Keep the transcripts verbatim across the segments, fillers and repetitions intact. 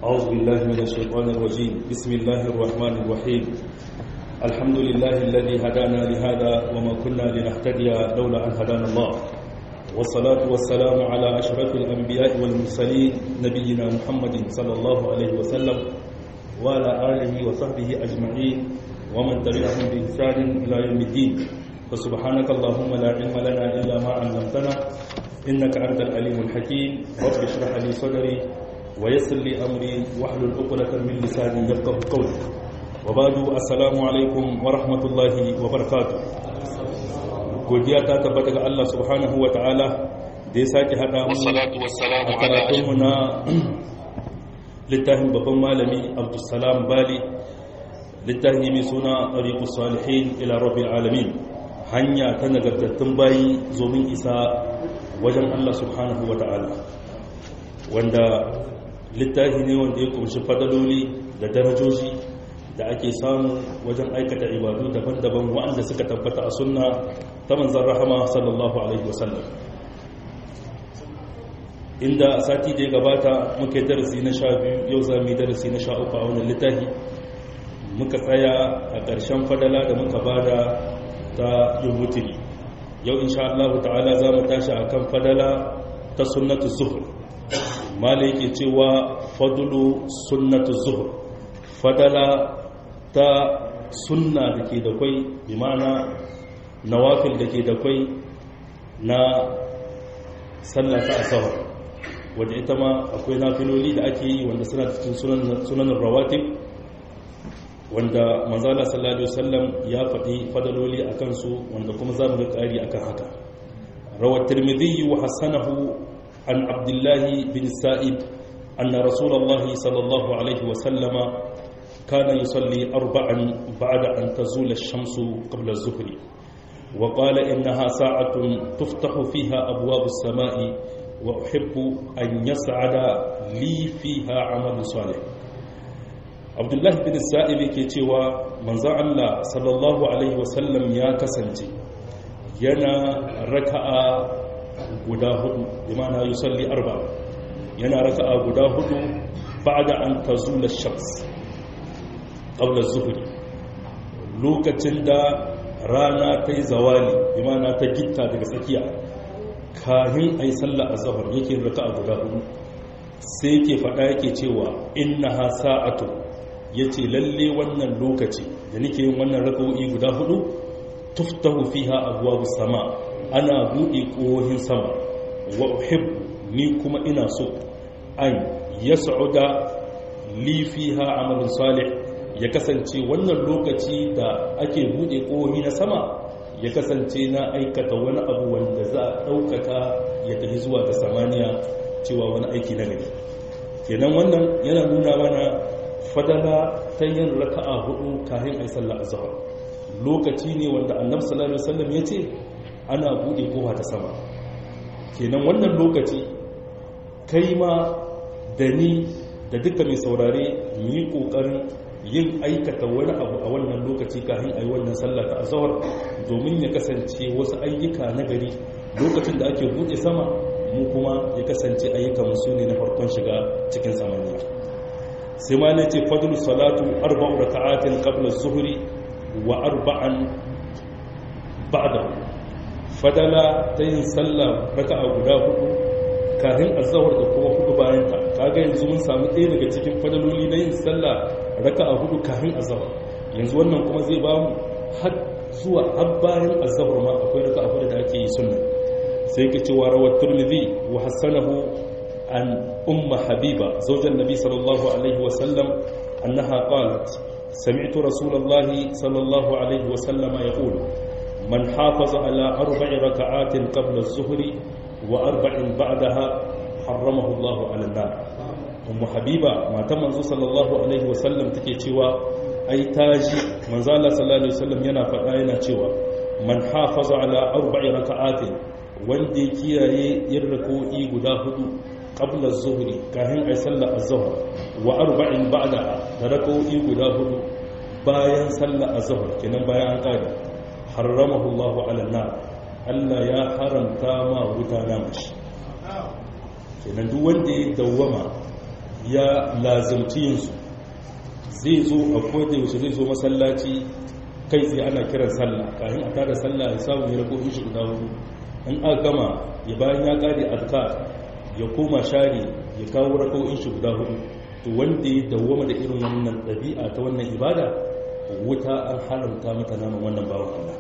أعوذ بالله من الشيطان الرجيم بسم الله الرحمن الرحيم الحمد لله الذي هدانا لهذا وما كنا لنهتدي لولا أن هدانا الله والصلاة والسلام على أشرف الأنبياء والمرسلين نبينا محمد صلى الله عليه وسلم وعلى آله وصحبه أجمعين ومن تبعهم بإحسان إلى يوم الدين فسبحانك اللهم لا علم لنا إلا ما علمتنا إنك أنت العليم الحكيم رب اشرح لي صدري ويسر لي أمري واحلل عقدة من لساني يفقهوا قولي وبعد السلام عليكم ورحمة الله وبركاته. godiya ta tabbata ga Allah subhanahu wa ta'ala da ya sake hada mu a karatunmu na littafin babban malami Abdussalam Bali, littafi mai suna Tariqus Salihin ila Rabbil Alamin, hanya ta nagartattun bayi zomin isa wajen Allah subhanahu wa ta'ala, wanda littafi ne wanda ya kunshi fadaloli da darajoji da ake samu wajen aikata ibadu daban-daban waɗanda suka tabbata a sunna ta manzan rahama sallallahu alaihi wasallam. Inda sati da ya gabata muka yi darasi na sha biyu, yau za mu yi darasi na sha uku a wannan littafi. Muka tsaya a ƙarshen fadala da muka bada ta yin mutuni. Yau insha Allah ta'ala za mu tashi a kan fadala ta sunnatu zuhur. Mala yake cewa fadulu sunnatu zuhur, fadala ta sunna da ke da kwai, bi ma'ana nawafil da ke da kwai na sallata asahar, wadda ita ma akwai nafiloli da ake yi wanda suna cikin sunanin rawatib, wanda manzala sallallahu alaihi wasallam ya faɗi fadaloli a kansu, wanda kuma za mu ga ƙari akan haka. rawat tirmidhi wa hasanahu an abdullahi bin sa'ib anna rasulullahi sallallahu alaihi wasallama كان يصلي أربعا بعد أن تزول الشمس قبل الظهر وقال إنها ساعة تفتح فيها أبواب السماء وأحب أن يسعد لي فيها عمل صالح. عبد الله بن السائب كيتوا من زع الله صلى الله عليه وسلم يا كسنتي ينا ركع غداهد بمعنى يصلي أربعا ينا ركع غداهد بعد أن تزول الشمس ƙaular zuhuri, lokacin da rana ta yi zawali imana ta gitta daga tsakiya kahin a yi sallah a zahar yake raka a guda hudu, sai ke faɗa yake cewa inna ha sa'atu, ya ce lalle wannan lokaci da nake yin wannan raka'o'i guda hudu tuftahu fiha abwabu sama, ana buɗe ƙohin sama, wa uhibbu ni kuma ina so an yas'uda li fiha amalun salih, ya kasance wannan lokaci da ake bude ƙohi na sama ya kasance na aikata wani abu wanda za a ɗaukaka ya tafi zuwa ga samaniya cewa wani aiki na gari. Kenan wannan yana nuna mana fadala ta yin raka'a hudu kafin ai sallar azhar, lokaci ne wanda annabi sallallahu alaihi wasallam ya ce ana bude ƙofa ta sama. Kenan wannan lokaci kai ma da ni da duka mai saurare mu yi ƙoƙarin yin aikata wani abu a wannan lokaci kafin a yi wannan sallah ta azhar, domin ya kasance wasu ayyuka na gari lokacin da ake buɗe sama, mu kuma ya kasance ayyukan su ne na farkon shiga cikin samaniya. sai ma ne ce fadlu salatu arba'u raka'atin qabla az-zuhri wa arba'an ba'da, fadala ta yin sallah raka'a guda hudu kafin azhar da kuma hudu bayan ta. Kaga yanzu mun samu ɗaya daga cikin fadaloli na yin sallah raka'a hudu kafin azhar, yanzu wannan kuma zai ba mu har zuwa har bayan azhar ma akwai raka'a hudu da ake yi sunna. sai ke cewa rawat tirmidhi wa hasanahu an umma habiba zawjan nabi sallallahu alaihi wa sallam annaha qalat sami'tu rasulallahi sallallahu alaihi wa sallama yaqulu man hafaza ala arba'i raka'atin qabla az-zuhri wa arba'in ba'daha harramahu Allah ala an-nar. ummu habiba matan manzo sallallahu alaihi wasallam take cewa ai taji manzo Allah sallallahu alaihi wasallam yana faɗa yana cewa man hafaza ala arba'i raka'atin, wanda ya kiyaye yin rak'o'i guda hudu qabla az-zuhri kafin ai sallar az-zuhr wa arba'in ba'daha, da rak'o'i guda hudu bayan sallar az-zuhr, kenan bayan an kada, harramahu Allah ala an-nar, Allah ya haramta ma wuta na mashi. kenan duk wanda ya dawwama ya lazimci yinsu zai zo a koda yaushe zai zo masallaci kai tsaye ana kiran sallah kafin a tada sallah ya samu ya rako ishi guda hudu in aka gama ya bayan ya kare azkar ya koma share ya kawo rako ishi guda hudu to wanda ya dawwama da irin wannan ɗabi'a ta wannan ibada wuta an haramta mata naman wannan bawan Allah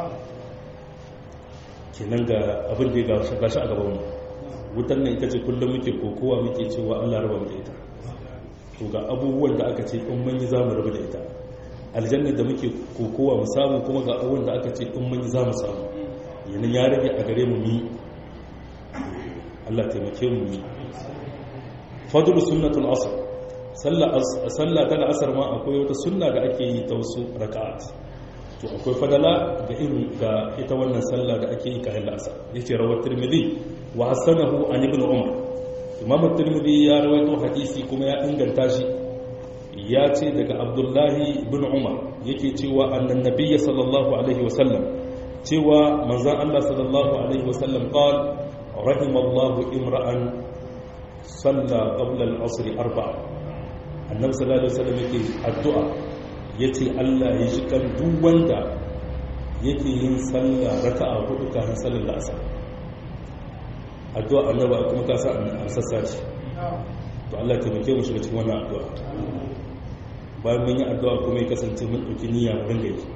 kenan ga abin da ya gashi a gaban mu wutan nan ita ce kullum muke kokowa muke cewa Allah raba mu da ita to ga abubuwan da aka ce in mun yi zamu raba da ita aljanna da muke kokowa mu samu kuma ga abubuwan da aka ce in mun yi zamu samu yanin ya rage a gare mu mi Allah taimake mu mi fadlu sunnatul asr sallah ta asar ma akwai wata sunna da ake yi ta wasu raka'at to akwai fadala ga irin ga ita wannan sallah da ake yi kayan asar yace rawat tirmidhi wa hasanahu an ibn umar imam tirmidhi ya rawaito hadisi kuma ya inganta shi ya ce daga abdullahi ibn umar yake cewa annan nabiyyi sallallahu alaihi wasallam cewa manzon Allah sallallahu alaihi wasallam qala rahimallahu imra'an salla qabla al-asr arba'a annabi sallallahu alaihi wasallam yake addu'a yace Allah ya shi kan duk wanda yake yin sallah raka'a hudu kafin sallar asar addu'a annabi kuma ka sa an sassa ce to Allah ya taimake mu shiga cikin wannan addu'a bayan mun yi addu'a kuma ya kasance mun dauki niyya mun ringa yi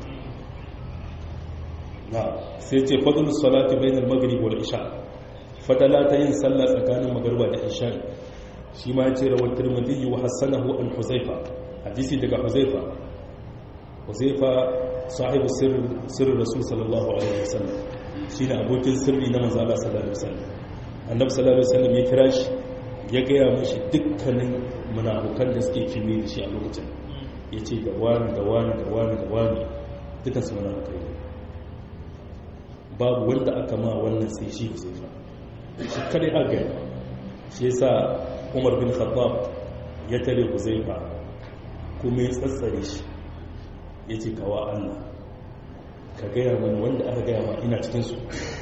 na sai ce fadlus salati bainal maghrib wal isha fadala ta yin sallah tsakanin magriba da isha shi ma ya ce rawar tirmidhi wa hassanahu an huzaifa hadisi daga huzaifa huzaifa sahibu sirrin rasul sallallahu alaihi wasallam shi ne abokin sirri na manzo Allah sallallahu alaihi wasallam annabi sallallahu alaihi wasallam ya kira shi ya gaya mashi dukkanin munafukan da suke kimi da shi a lokacin ya ce da wani da wani da wani da wani dukkan su munafukai ne babu wanda aka ma wannan sai shi huzaifa shi kare a gaya shi yasa umar bin khattab ya tare huzaifa kuma ya tsatsare shi ya ce kawa Allah ka gaya mana wanda aka gaya ma ina cikinsu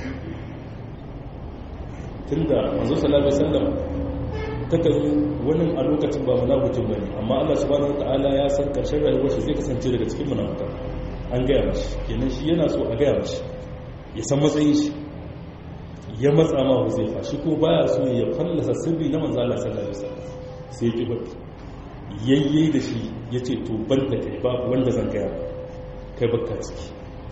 tun da manzo sallallahu alaihi wasallam takan yi wani a lokacin ba munafikin bane amma Allah subhanahu wataala ya san karshen rayuwar shi zai kasance daga cikin munafikan an gaya mashi kenan shi yana so a gaya mashi ya san matsayin shi ya matsa ma huzaifa shi ko baya so ya fallasa sirri na manzo Allah sallallahu alaihi wasallam sai ya kibar yayye da shi yace to ban da kai babu wanda zan gaya kai bakka ciki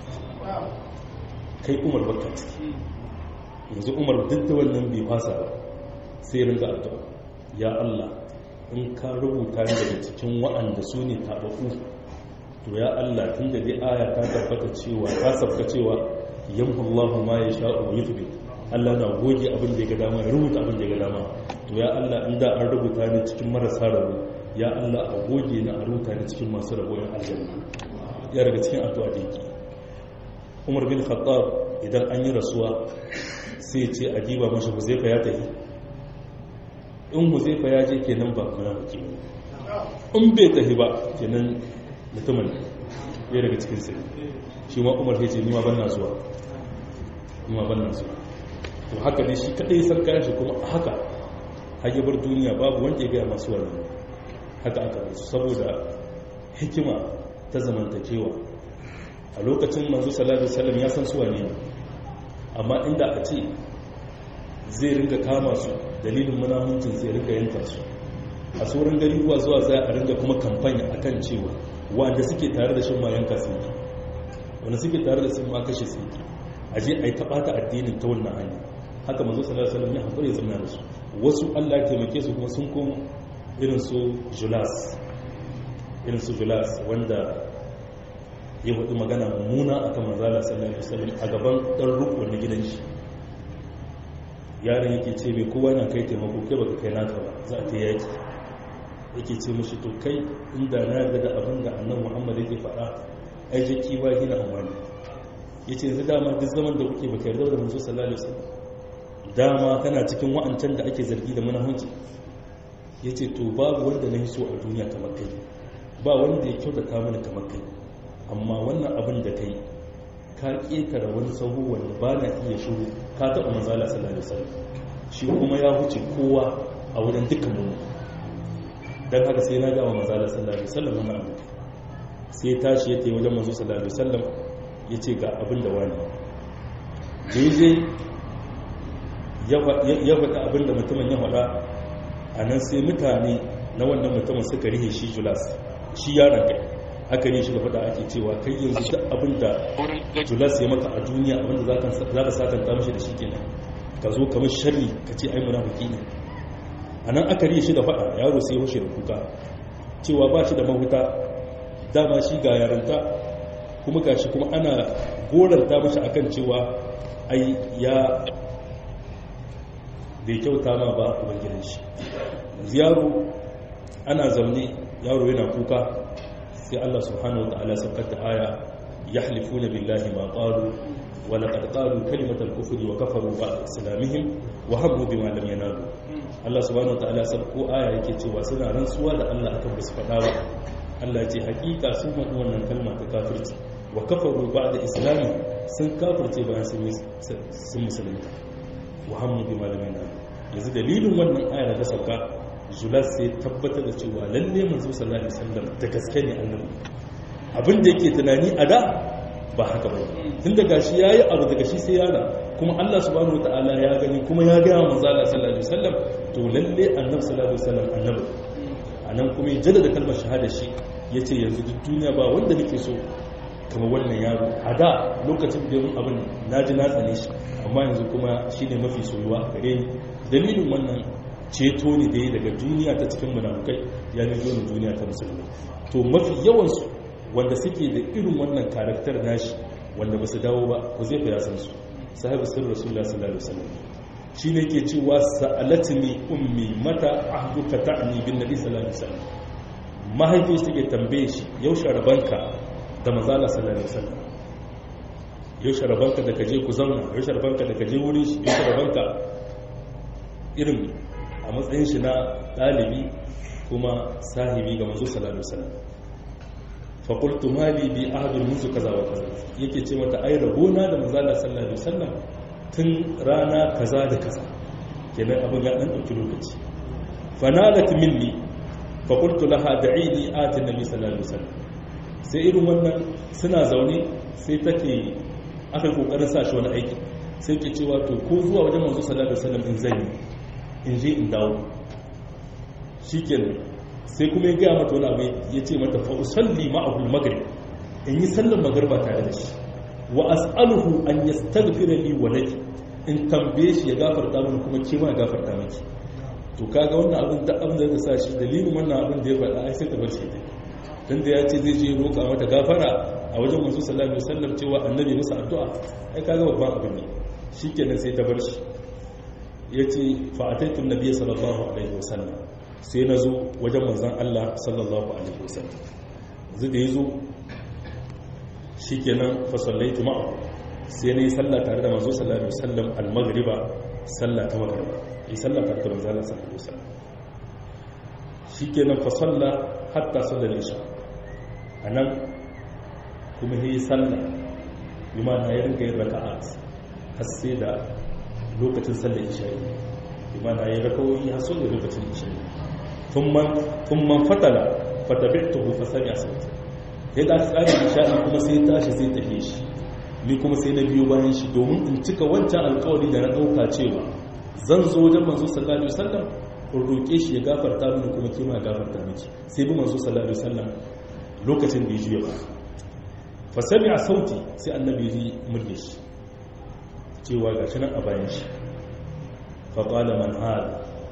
kai Umar bakka ciki yanzu Umar duk da wannan bai fasa sai ringa addu'a ya Allah in ka rubuta ni daga cikin wa'anda su ne tabaku to ya Allah tunda dai aya ta tabbata cewa ta sabka cewa yamhu Allahu ma yasha'u wa yuthbit Allah na goge abin da ya ga dama ya rubuta abin da ya ga dama to ya Allah in da an rubuta ni cikin marasa rabo ya Allah a goge ni a rubuta ni cikin masu rabo yan aljanna ya daga cikin addu'a da yake Umar bin Khattab idan an yi rasuwa sai ya ce a diba mashi Huzaifa ya tafi in Huzaifa ya je kenan ba munafiki in bai tafi ba kenan mutumin ya daga cikin sai shi ma Umar ya ce ni ma ban na zuwa ni ma ban na zuwa to haka ne shi kadai san kayan shi kuma haka hajjabar duniya babu wanda ya gaya masu wannan haka aka rasu saboda hikima ta zamantakewa a lokacin manzo sallallahu alaihi wasallam ya san suwa ne amma inda a ce zai ringa kama su dalilin munafincin zai ringa yanka su a sauran gari kuwa zuwa za a ringa kuma kamfanya akan cewa wanda suke tare da shin ma yanka su ne wanda suke tare da sun ma kashe su ne aje ai tabata addinin ta wannan hanya haka manzo sallallahu alaihi wasallam ya hakuri zama da su wasu Allah ya taimake su kuma sun koma irin su Julas irin su Julas wanda ya faɗi magana mummuna akan manzo sallallahu alaihi wasallam a gaban dan ruku na gidan shi yaron yake ce mai kowa na kai taimako kai baka kai naka ba za ta yaki yake ce mishi to kai inda na yarda da abin da annabi Muhammad yake faɗa ai jaki ba hina amani yace yanzu dama duk zaman da kuke baka yarda da manzo sallallahu alaihi wasallam dama kana cikin wa'ancan da ake zargi da munafunci yace to babu wanda na so a duniya kamar kai ba wanda ya kyautata mana kamar kai amma wannan abin da kai ka ƙetare wani sahu wanda ba na iya shuru ka taɓa manzala sallallahu alaihi wasallam shi kuma ya huce kowa a wurin dukkan mu dan haka sai na ga wa manzo sallallahu alaihi wasallam wannan abu sai tashi ya tayi wajen manzo sallallahu alaihi wasallam yace ga abin da wani jeje ya faɗa abin da mutumin ya faɗa a nan sai mutane na wannan mutumin suka rihe shi Julas shi yaron kai aka ne shi da faɗa ake cewa kai yanzu duk abin da Julas ya maka a duniya abin da za ka satanta mashi da shi kenan ka zo kamar sharri ka ce ai munafiki ne a nan aka rihe shi da faɗa yaro sai ya hushe da kuka cewa ba shi da mahuta dama shi ga yarinta kuma ga shi kuma ana goranta mashi akan cewa ai ya bai kyauta ma ba ubangidan shi yaro ana zaune yaro yana kuka sai Allah subhanahu wa ta'ala saukar da aya yahlifuna billahi ma qalu wa laqad qalu kalimatal kufri wa kafaru bi islamihim wa hammu bima lam yanalu Allah subhanahu wa ta'ala sabko aya yake cewa suna rantsuwa da Allah akan basu faɗa ba Allah ya ce hakika sun faɗi wannan kalma ta kafirci wa kafaru ba'da islami sun kafirce bayan sun musulunta wa hammu bima lam yanalu yanzu dalilin wannan ayar da sauka Julas sai tabbatar da cewa lalle manzo sallallahu alaihi wasallam da gaske ne annabi abin da yake tunani a da ba haka ba tun daga shi yayi abu daga shi sai yana kuma Allah subhanahu wataala ya gani kuma ya ga manzo sallallahu alaihi wasallam to lalle annabi sallallahu alaihi wasallam annabi anan kuma ya jaddada kalmar shahada shi yace yanzu duk duniya ba wanda nake so kamar wannan yaro a da lokacin da yin abin naji na tsane shi amma yanzu kuma shine mafi soyuwa a gare ni dalilin wannan ceto ne da ya daga duniya ta cikin munafukai ya nufi wani duniya ta musulmi to mafi yawansu wanda suke da irin wannan karakter nashi wanda ba su dawo ba ku zai fi yasan su sahibu sirri rasulullah sallallahu alaihi wasallam shi ne ke cewa sa'alatni ummi mata ahduka ta'ni bin nabi sallallahu alaihi wasallam mahaifi shi take tambaye shi yau sharabanka da manzo Allah sallallahu alaihi wasallam yau sharabanka da kaje ku zauna yau sharabanka da kaje wurin shi yau sharabanka irin a matsayin shi na ɗalibi kuma sahibi ga manzo sallallahu alaihi wasallam fa qultu mali bi ahadin munzu kaza wa kaza yake ce mata ai rabona da manzo sallallahu alaihi wasallam tun rana kaza da kaza kenan abin ya dan dauki lokaci fanalat minni fa qultu laha da'ini ati nabi sallallahu alaihi wasallam sai irin wannan suna zaune sai take aka kokarin sa shi wani aiki sai ke cewa to ko zuwa wajen manzo sallallahu alaihi wasallam in zai in je in dawo shikenan sai kuma ya ga mata wani abu ya ce mata fa usalli ma'ahu al-maghrib in yi sallar magriba tare da shi wa as'aluhu an yastaghfira li wa laki in tambaye shi ya gafarta mini kuma ke ma gafarta miki to kaga wannan abin da abin da ya sa shi dalilin wannan abin da ya faɗa ai sai ta bar shi dai dan da ya ce zai je roƙa mata gafara a wajen manzo sallallahu alaihi wasallam cewa annabi masa addu'a ai kaga babban abin ne shikenan sai ta bar shi yace fa ataitu nabiyyi sallallahu alaihi wasallam sai nazo wajen manzon Allah sallallahu alaihi wasallam zai da yazo shikenan fa sallaitu ma'a sai nayi sallah tare da manzo sallallahu alaihi wasallam al-maghriba sallah ta maghriba yi sallah tare da manzo sallallahu alaihi wasallam shikenan fa salla hatta sallal isha anan kuma yi sallah bima na yi rinka yin raka'at har sai da lokacin sallar isha bima na yi rakawoyi har sai da lokacin isha thumma thumma fatala fatabi'tuhu fa sami'a sauti yadda aka tsara isha kuma sai tashi sai tafi shi ni kuma sai na biyo bayan shi domin in cika wancan alƙawari da na dauka cewa zan zo wajen manzo sallallahu alaihi wasallam in roƙe shi ya gafarta mini kuma kima ya gafarta miki sai bi manzo sallallahu alaihi wasallam lokacin da ya juya ba fa sami'a sauti sai annabi ya ji murya shi cewa gashi nan a bayan shi fa qala man hada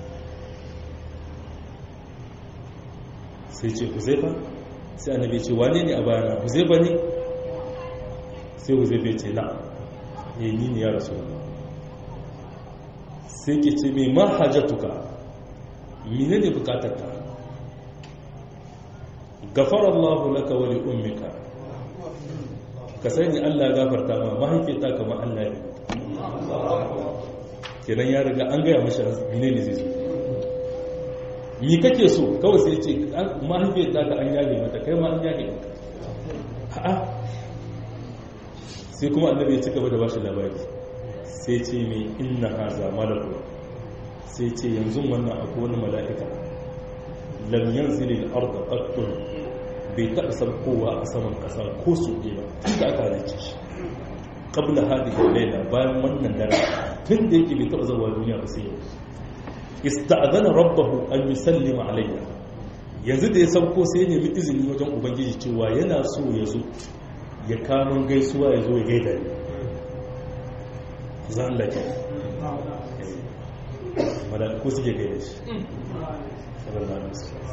sai ce Huzaifa sai annabi ya ce wane ne a bayana Huzaifa ne sai Huzaifa ya ce na eh ni ne ya rasulullah sai ke ce mai ma hajatuka mine ne bukatarka gafara Allah laka wa li ummika ka sani Allah gafarta ma mahaifiyarta kamar Allah ne kenan ya riga an gaya mashi mine ne zai so mi kake so kawai sai ce mahaifiyarta ka an yage mata kai ma an yage mata a'a sai kuma annabi ya ci gaba da bashi labari sai ce mai inna haza malaku sai ce yanzu wannan akwai wani mala'ika lam yanzil al-ard qattun bai taɓa sabkowa a saman ƙasa ko su ɗaya tun da aka halice shi qabla hadhihi al-layla bayan wannan dare tun da yake bai taɓa zuwa duniya ba sai yau ista'adana rabbahu an yusallima alayya yanzu da ya sauko sai ya nemi izini wajen ubangiji cewa yana so ya zo ya kamun gaisuwa ya zo ya gaida ni za Allah ke mala'iku suke gaida shi sallallahu alaihi wasallam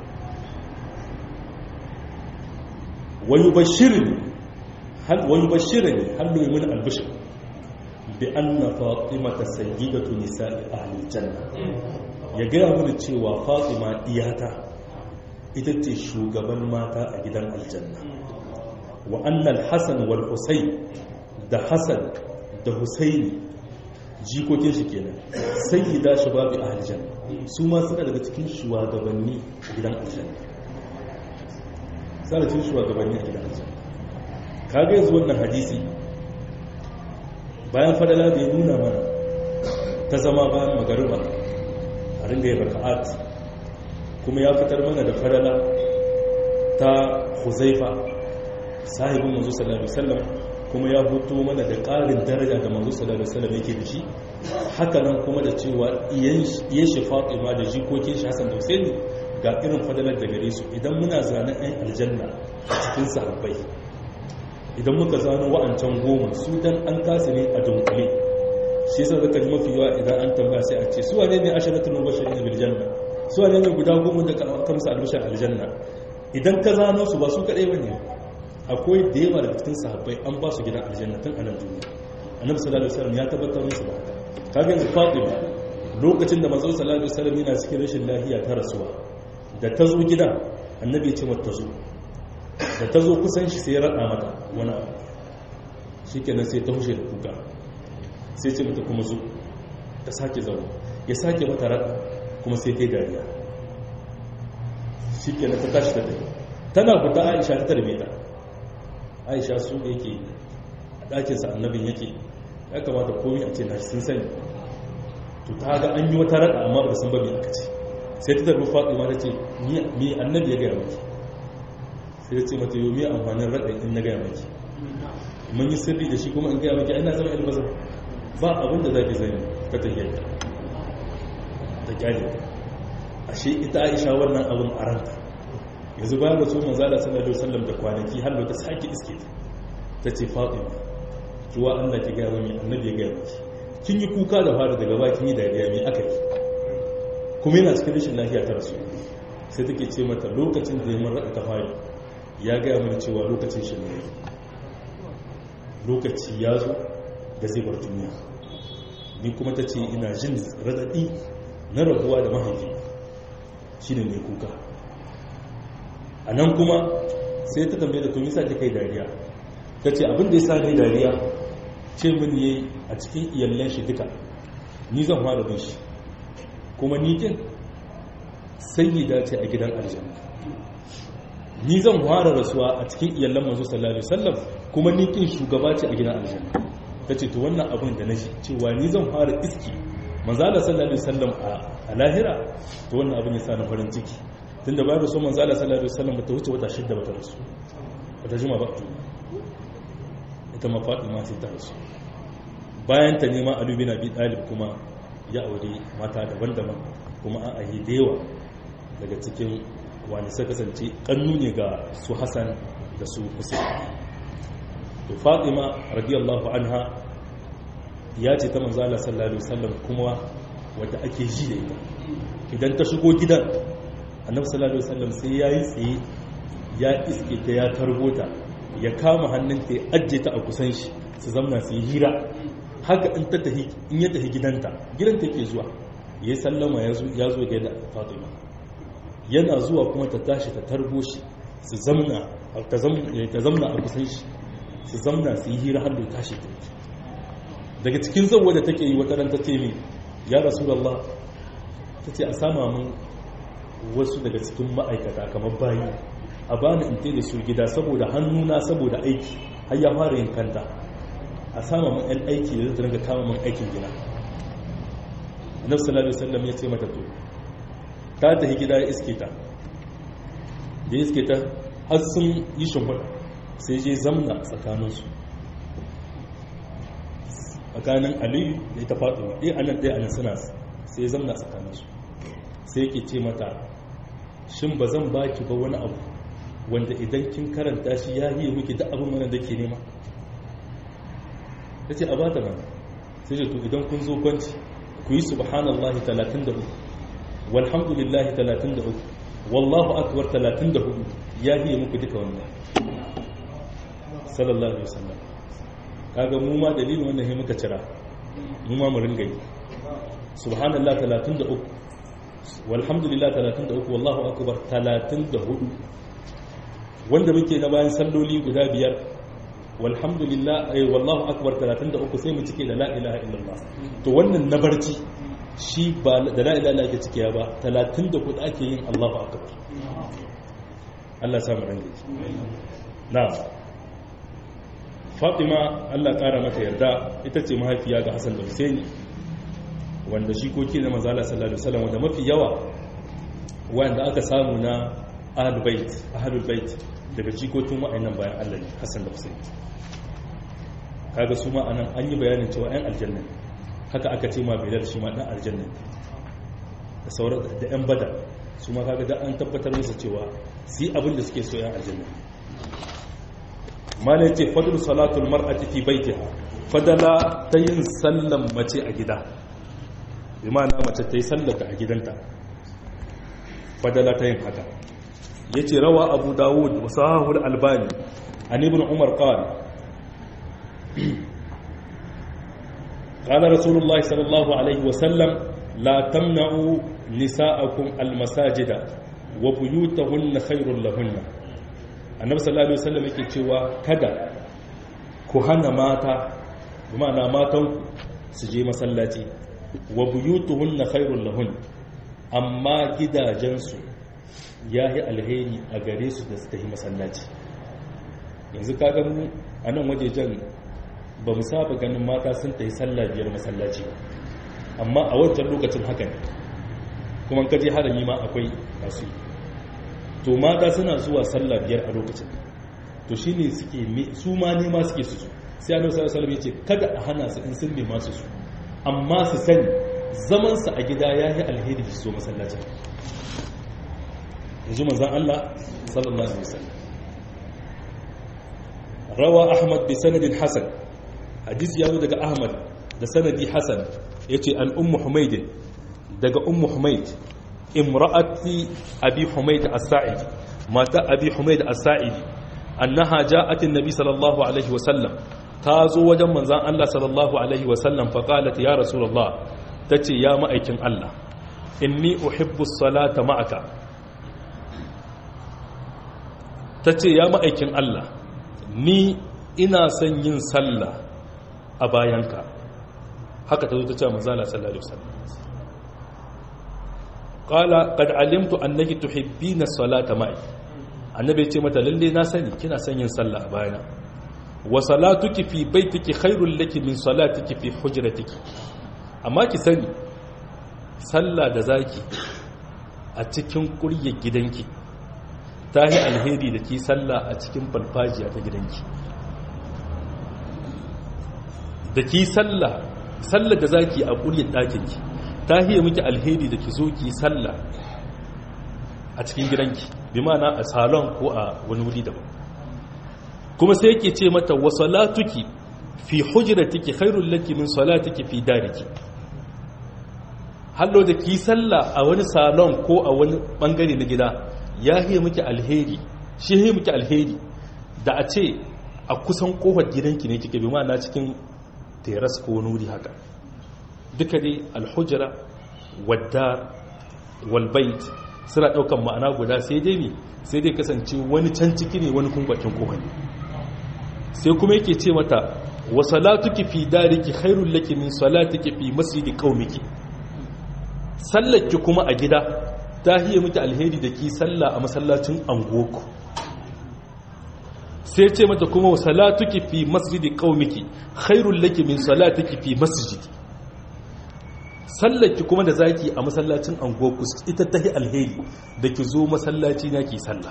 wa yubashshirni hal wa yubashshirni hal min al-bushr bi anna fatimata sayyidatu nisa'i ahli janna ya gaya mana cewa fatima iyata ita ce shugaban mata a gidan aljanna wa anna al-hasan wal husayn da hasan da husaini jikokin shi kenan sayyida shababi ahli janna su ma suna daga cikin shugabanni a gidan aljanna sai cikin shugabanni a gidan aljanna kaga yanzu wannan hadisi bayan fadala da ya nuna mana ta zama bayan magariba a ringa yin raka'at kuma ya fitar mana da fadala ta huzaifa sahibin manzo sallallahu alaihi wasallam kuma ya hoto mana da ƙarin daraja da manzo sallallahu alaihi wasallam yake da shi haka nan kuma da cewa iyan shi Fatima da jikokin shi Hassan da Husaini ga irin fadalar da gare su idan muna zanen ɗan aljanna a cikin sahabbai idan muka zano wa'ancan goma su dan an kasa ne a dunkule shi yasa zaka ji mafi yawa idan an tambaya sai a ce su wane ne asharatul mubashirin bil janna su wane ne guda goma da kan su albashar aljanna idan ka zano su ba su kadai bane akwai da yawa daga cikin sahabbai an ba su gidan aljanna tun a nan duniya annabi sallallahu alaihi wasallam ya tabbatar musu da haka kaga yanzu Fatima lokacin da manzo sallallahu alaihi wasallam yana cikin rashin lafiya ta rasuwa da ta zo gidan annabi ya ce mata zo da ta zo kusan shi sai ya rada mata wani abu shikenan sai ta hushe da kuka sai ce mata kuma zo ta sake zauna ya sake mata rada kuma sai ta yi dariya shikenan ta tashi ta tafi tana fita Aisha ta tarbe ta Aisha su da yake a ɗakinsa annabin yake ya kamata komai a ce na sun sani to ta ga an yi wata rada amma ba san ba mai aka ce sai ta tarbi Fatima ta ce mi annabi ya gaya maki sai ta ce mata yau mi amfanin rada in na gaya maki mun yi sirri da shi kuma in gaya maki ina zama ilmazar ba abin da zaki zai ka tahiyar ta ta kyale ta ashe ita Aisha wannan abin a ranta yanzu bayan da su manzala sallallahu alaihi wasallam da kwanaki har ta sake iske ta tace Fatima kiwa Allah ki ga mami annabi ya ga miki kin yi kuka da fara daga bakin yi dariya me aka yi kuma yana cikin rashin lafiya ta rasu sai take ce mata lokacin da ya marraka ta fari ya ga mana cewa lokacin shi ne lokaci ya zo da zai bar duniya ni kuma tace ina jin radadi na rabuwa da mahaifi shine ne kuka a nan kuma sai ta tambaye da to nisa ta kai dariya ta ce abin da ya sa ni dariya ce min yayi a cikin iyallen shi duka ni zan fara bin shi kuma ni kin sayyida ce a gidan aljanna ni zan fara rasuwa a cikin iyallen manzo sallallahu alaihi wasallam kuma ni kin shugaba ce a gidan aljanna tace to wannan abin da naji cewa ni zan fara iski manzo sallallahu alaihi wasallam a lahira to wannan abin ya sa na farin ciki tunda bayan rasu manzo Allah sallallahu alaihi wasallam bata wuce wata shidda bata rasu bata jima ba ita ma Fatima sai ta rasu bayan ta nema Ali bin Abi Talib kuma ya aure mata daban-daban kuma an ahi dewa daga cikin wani sai kasance kannu ne ga su Hassan da su Hussein to Fatima radiyallahu anha ya ce ta manzo Allah sallallahu alaihi wasallam kuma wanda ake ji da ita idan ta shigo gidan annabi sallallahu alaihi wasallam sai yayi tsaye ya iske ta ya tarbota ya kama hannunta ya ajje ta a kusan shi su zamna su yi hira haka in ta tahi in ya tahi gidanta gidanta ke zuwa yayi sallama ya zo ya zo ga da Fatima yana zuwa kuma ta tashi ta tarbo shi su zamna ta zamna ta zamna a kusan shi su zamna su yi hira har da tashi ta daga cikin zawwa da take yi wata ran ta ce mi ya rasulullah tace a sama mun wasu daga cikin ma'aikata kamar bayi a bani in da su gida saboda hannuna saboda aiki har ya fara yin kanta a sama mun ɗan aiki da zai ringa kama mun aikin gida annabi sallallahu alaihi wasallam ya ce mata to ta tafi gida ya iske ta da iske ta har sun yi shimfiɗa sai je zamna tsakaninsu tsakanin aliyu da ita faɗuwa ɗaya anan ɗaya anan suna sai ya zamna tsakaninsu sai yake ce mata shin ba zan baki ba wani abu wanda idan kin karanta shi ya yi miki da abin mana da ke nema ta ce a ba ta mana sai ce to idan kun zo kwanci ku yi subhanallahi talatin da uku walhamdulillahi talatin da uku wallahu akbar talatin da hudu ya yi muku duka wannan sallallahu alaihi wasallam kaga mu ma dalilin wannan sai muka cira mu ma mu ringa yi subhanallah talatin da uku walhamdulillah talatin da uku wallahu akbar talatin da hudu wanda muke na bayan salloli guda biyar walhamdulillah ay wallahu akbar talatin da uku sai mu cike da la ilaha illallah to wannan na barci shi ba da la ilaha illallah ke cike ba talatin da hudu ake yin Allahu akbar Allah ya samu range na'am Fatima Allah ƙara mata yarda ita ce mahaifiya ga Hassan da Husaini wanda shi koki na manzo Allah sallallahu alaihi wasallam wanda mafi yawa wanda aka samu na ahlul bait ahlul bait daga jikokin wa'annan bayan Allah ne Hassan da Husaini kaga su ma anan an yi bayanin cewa ɗan aljanna haka aka ce ma Bilal shi ma ɗan aljanna da sauran da ɗan Badar su ma kaga da an tabbatar musu cewa su abin da suke so ɗan aljanna malai ce fadlu salatul mar'ati fi baitiha fadala ta yin sallan mace a gida bi ma'ana mace ta yi sallata a gidanta fadala ta yin haka yace rawa abu dawud wa sahahu al-albani an ibn umar qala qala rasulullah sallallahu alaihi wa sallam la tamna'u nisa'akum al-masajida wa buyutahunna khairul lahunna annabi sallallahu alaihi wasallam yake cewa kada ku hana mata ma'ana matan su je masallaci wa buyutuhunna khairul lahun amma gidajensu yayi alheri a gare su da su tafi masallaci yanzu kaga mu anan wajejen ba mu saba ganin mata sun tafi sallah biyar masallaci amma a wancan lokacin haka ne kuma kaje harami ma akwai masu to mata suna zuwa sallah biyar a lokacin to shine suke su ma ne ma suke su sai annabi sallallahu alaihi wasallam yace kada a hana su in sun ne masu su amma su sani zaman su a gida yayi alheri su zo masallacin yanzu manzon Allah sallallahu alaihi wasallam rawa ahmad bi sanadin hasan hadisi yazo daga ahmad da sanadi hasan yace an ummu humayd daga ummu humayd imra'ati abi humayd as-sa'idi mata abi humayd as-sa'idi annaha ja'at an-nabi sallallahu alaihi wasallam tazo wajen manzon Allah sallallahu alaihi wasallam fa qalat ya rasulullah tace ya ma'aikin Allah inni uhibbu as-salata ma'aka tace ya ma'aikin Allah ni ina son yin sallah a bayanka haka tazo tace manzon Allah sallallahu alaihi wasallam qala qad alimtu annaki tuhibbina as-salata ma'i annabi ya ce mata lalle na sani kina son yin sallah a bayana wa salatuki fi baitiki khairul laki min salatiki fi hujratiki amma ki sani sallah da zaki a cikin kuryar gidanki ta yi alheri da ki sallah a cikin falfajiya ta gidanki da ki sallah sallah da zaki a kuryar ɗakinki ta hiye miki alheri da ki zo ki sallah a cikin gidanki bi ma'ana a salon ko a wani wuri daban kuma sai yake ce mata wa salatuki fi hujratiki khairul laki min salatiki fi dariki hallo da ki sallah a wani salon ko a wani bangare na gida ya hiye miki alheri shi hiye miki alheri da a ce a kusan kofar gidanki ne kike bi ma'ana cikin teras ko wani wuri haka duka dai alhujra wadda walbait suna daukan ma'ana guda sai dai ne sai dai kasance wani can ciki ne wani kumbakin kofa ne sai kuma yake ce mata wa salatuki fi dariki khairul laki min salatiki fi masjidi qaumiki sallaki kuma a gida ta hiye miki alheri da ki salla a masallacin angoku sai ce mata kuma wa salatuki fi masjidi qaumiki khairul laki min salatiki fi masjidi sallaki kuma da zaki a masallacin angoku ita tahi alheri da ki zo masallaci na ki sallah.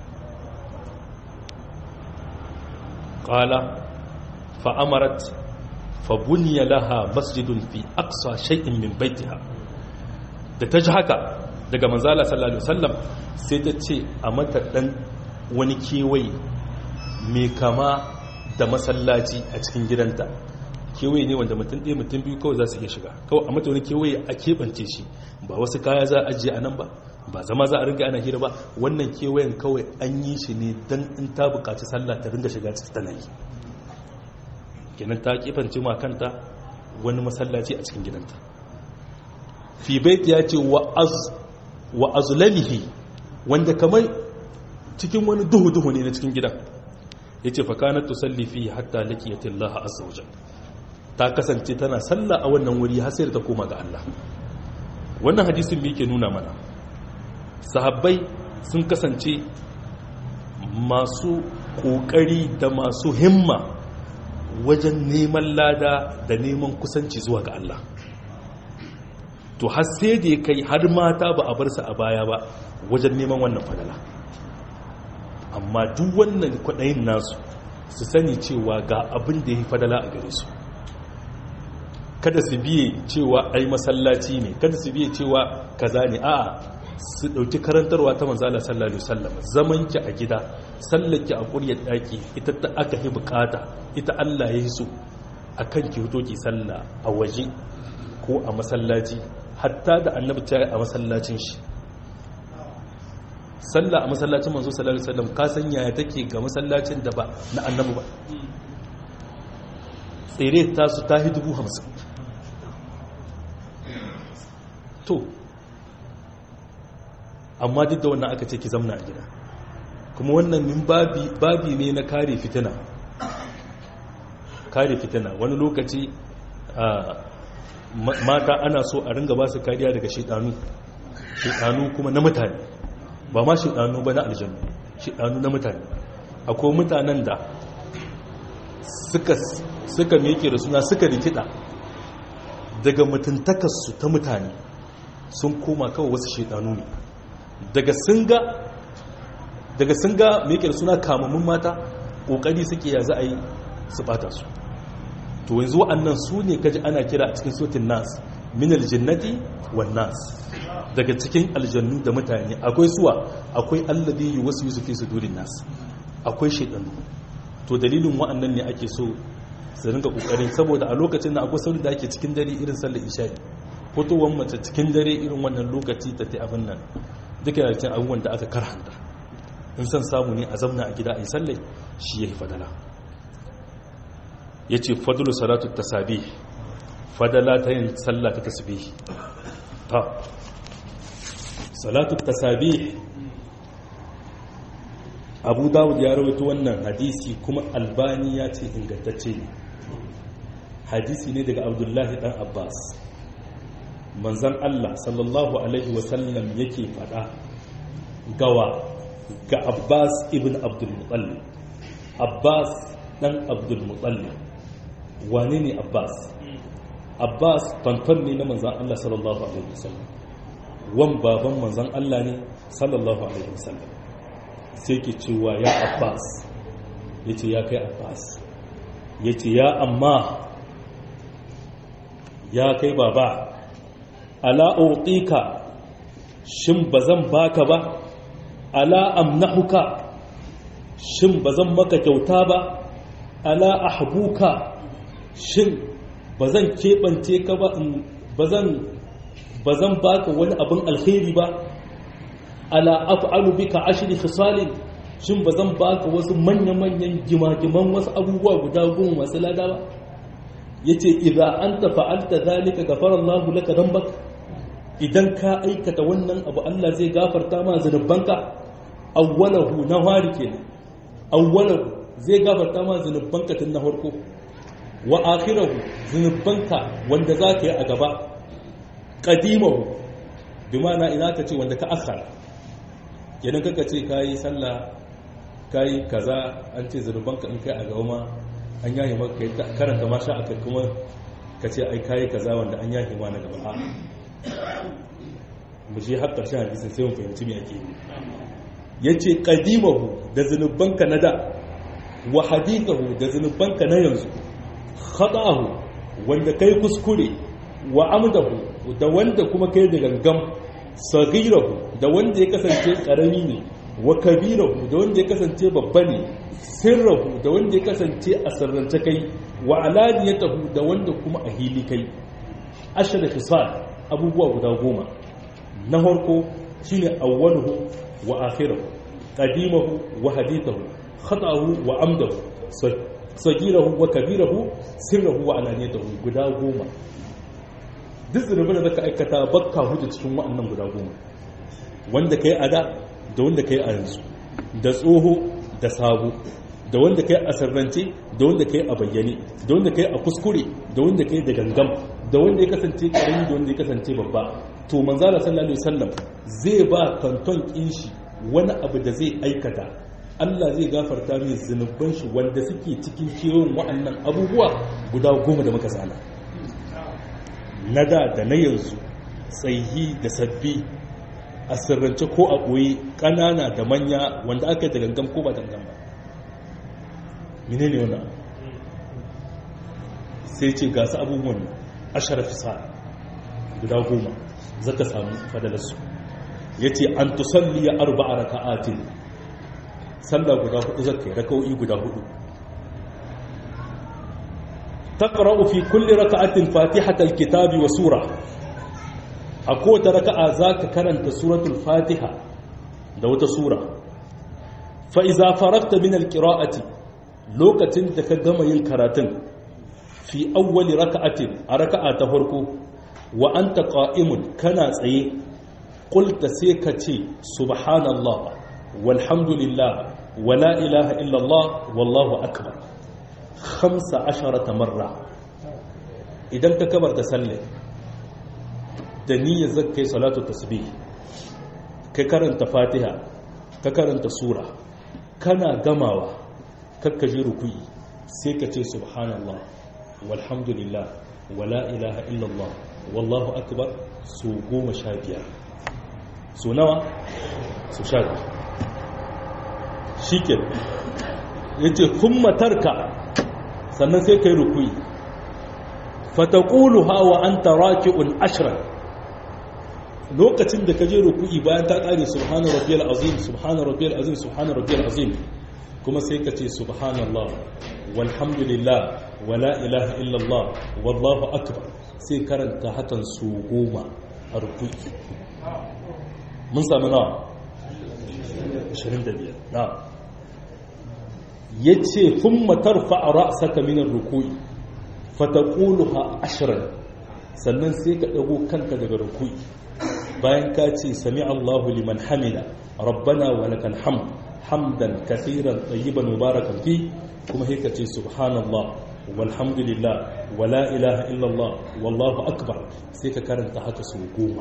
qala fa amarat fa buniya laha masjidun fi aqsa shay'in min baitiha. da ta ji haka daga manzala sallallahu alaihi wasallam sai ta ce a mata dan wani kewaye mai kama da masallaci a cikin gidanta. kewaye ne wanda mutum ɗaya mutum biyu kawai za su iya shiga, kawai a mata wani kewaye a keɓance shi, ba wasu kaya za a ajiye a nan ba, ba zama za a ringa ana hira ba. wannan kewayen kawai an yi shi ne don in ta buƙaci sallah ta ringa shiga cikin tana yi. kenan ta keɓance ma kanta wani masallaci a cikin gidanta. fi bait ya ce wa azlalihi, wanda kamar cikin wani duhu-duhu ne na cikin gidan. ya ce fakanat tusalli fi hatta laqiyat Allah azza wa jalla, ta kasance tana sallah a wannan wuri har sai ta koma ga Allah. wannan hadisin me yake nuna mana? sahabbai sun kasance masu kokari da masu himma wajen neman lada da neman kusanci zuwa ga Allah. to har sai da ya kai har mata ba a bar su a baya ba wajen neman wannan fadala. amma duk wannan kwaɗayin nasu su sani cewa ga abin da ya yi fadala a gare su. kada su biye cewa ai masallaci ne, kada su biye cewa kaza ne, a'a su ɗauki karantarwa ta manzala sallallahu alaihi wasallam. zaman ki a gida, sallaki a ƙuryar ɗaki, ita ta aka yi bukata, ita Allah ya yi so akan ki fito ki sallah a waje ko a masallaci. hatta da annabi ta yi a masallacin shi sallah a masallacin manzo sallallahu alaihi wasallam, ka san yaya take ga masallacin da ba na annabi ba. tsere ta su ta dubu hamsin. to amma duk da wannan aka ce ki zamna a gida, kuma wannan min babi babi ne na kare fitina. kare fitina wani lokaci mata ana so a ringa ba su kariya daga shedanu shedanu kuma na mutane, ba ma shedanu ba na aljannu, shedanu na mutane. akwai mutanen da suka suka meke da suna suka rikida daga mutuntakarsu ta mutane sun koma kawai wasu shedanu ne. daga sun ga daga sun ga meke da suna kamamun mata, kokari suke ya za a yi su bata su. to yanzu wa'annan su ne kaji ana kira a cikin sotin nas min aljannati wan nas. daga cikin aljannu da mutane akwai suwa, akwai alladhi yuwaswisu fi sudurin nas, akwai shaytanu. to dalilin wa'annan ne ake so su rinka kokarin, saboda a lokacin da akwai sauri da ake cikin dare irin sallar isha'i, fitowar mace cikin dare irin wannan lokaci ta ta abin nan, duka yana cikin abubuwan da aka karhanta. in san samu ne a zamna a gida a yi sallai shi ya yi fadala. ya ce fadulu salatu tasabih, fadala ta yin sallah ta tasbih. ta salatu tasabih, abu dawud ya rawaito wannan hadisi kuma albani ya ce ingantacce ne. hadisi ne daga abdullahi dan abbas. manzan Allah sallallahu alaihi wasallam yake fada gawa ga abbas ibn abdul muttalib. abbas dan abdul muttalib, wane ne abbas? abbas fanfan ne na manzan Allah sallallahu alaihi wasallam, wan baban manzan Allah ne sallallahu alaihi wasallam. sai ke cewa ya abbas, ya ce ya kai abbas, ya ce ya amma, ya kai baba, ala uqika, shin bazan baka ba? ala amnahuka, shin bazan maka kyauta ba? ala ahbuka, shin bazan keɓance ka ba, bazan bazan baka wani abin alkhairi ba? ala af'alu bika ashri khisalin, shin bazan baka wasu manya-manyan gimagiman wasu abubuwa guda goma masu lada ba? yace idza anta fa'alta zalika ghafara Allahu laka dhanbak, idan ka aikata wannan abu Allah zai gafarta ma zanubanka. awwalahu na fari kenan, awwalahu zai gafarta ma zanubanka tun na farko, wa akhirahu zanubanka wanda zaka yi a gaba, qadimahu bi ma'ana ina ka ce wanda ka akhara. kenan kaka ce kai sallah kai kaza an ce zanubanka in kai a gaba ma an yaye maka karanta ma sha aka kuma ka ce ai kayi kaza wanda an yahi ma na gaba a mu je har ƙarshen hadisin sai mu fahimci me ake yace qadimahu da zunubanka na da wa hadithahu da zunubanka na yanzu khata'ahu wanda kai kuskure wa amdahu da wanda kuma kai da gangam saghirahu da wanda ya kasance karami ne wa kabirahu da wanda ya kasance babba ne sirrahu da wanda ya kasance a sirrance kai wa alaniyatahu da wanda kuma a hili kai ashara fisal abubuwa guda goma na farko shine awwaluhu wa akhiruhu qadimahu wa hadithahu khata'ahu wa amdahu sagirahu wa kabirahu sirrahu wa alaniyatahu guda goma duk zunubin da zaka aikata bakka huta cikin wa'annan guda goma wanda kai a da da wanda kai a yanzu da tsoho da sabo da wanda kai a sirrance da wanda kai a bayyane da wanda kai a kuskure da wanda kai da gangam da wanda ya kasance karami da wanda ya kasance babba to manzala sallallahu alaihi wasallam zai ba kanton kinshi wani abu da zai aikata Allah zai gafarta mai zunuban shi wanda suke cikin kewan wa'annan abubuwa guda goma da muka zana na da da na yanzu tsayi da sabbi a sirrance ko a ɓoye ƙanana da manya wanda aka yi da gangan ko ba gangan ba mine ne wannan sai ce ga su abubuwan ashara fisa guda goma zaka samu fadalarsu ya ce an tusalli ya arba a raka'atin sallah guda hudu zaka yi raka'o'i guda hudu taqra'u fi kulli raka'atin fatihatal kitabi wa sura a kowace raka'a zaka karanta suratul fatiha da wata sura fa iza faragta min alqira'ati lokacin da ka gama yin karatun fi awwali raka'atin a raka'a ta farko wa anta qa'imun kana tsaye qulta sai ka ce subhanallah walhamdulillah wala ilaha illallah wallahu akbar khamsa asharata marra idan ka kabar da sallah da niyyar zakkai salatu tasbih ka karanta fatiha ka karanta sura kana gamawa kakkaje ruku'i sai ka ce subhanallah walhamdulillah wala ilaha illallah wallahu akbar su goma sha biyar su nawa su sha biyar shi ke ya ce kuma tarka sannan sai ka yi ruku'i fatakulu hawa an taraki'un ashirin lokacin da ka je ruku'i bayan ta ƙare subhanu rabbiyal azim subhanu rabbiyal azim subhanu rabbiyal azim kuma sai ka ce subhanallah walhamdulillah wala ilaha illallah wallahu akbar sai karanta hakan su goma a ruku'i mun sami nawa ashirin da biyar na yace thumma tarfa ra'saka min ar-ruku'i fataquluha ashran sannan sai ka dago kanka daga ruku'i bayan ka ce sami Allahu liman hamida rabbana wa lakal hamd hamdan kaseeran tayyiban mubarakan fi kuma sai ka ce subhanallah walhamdulillah wala ilaha illallah wallahu akbar sai ka karanta haka su goma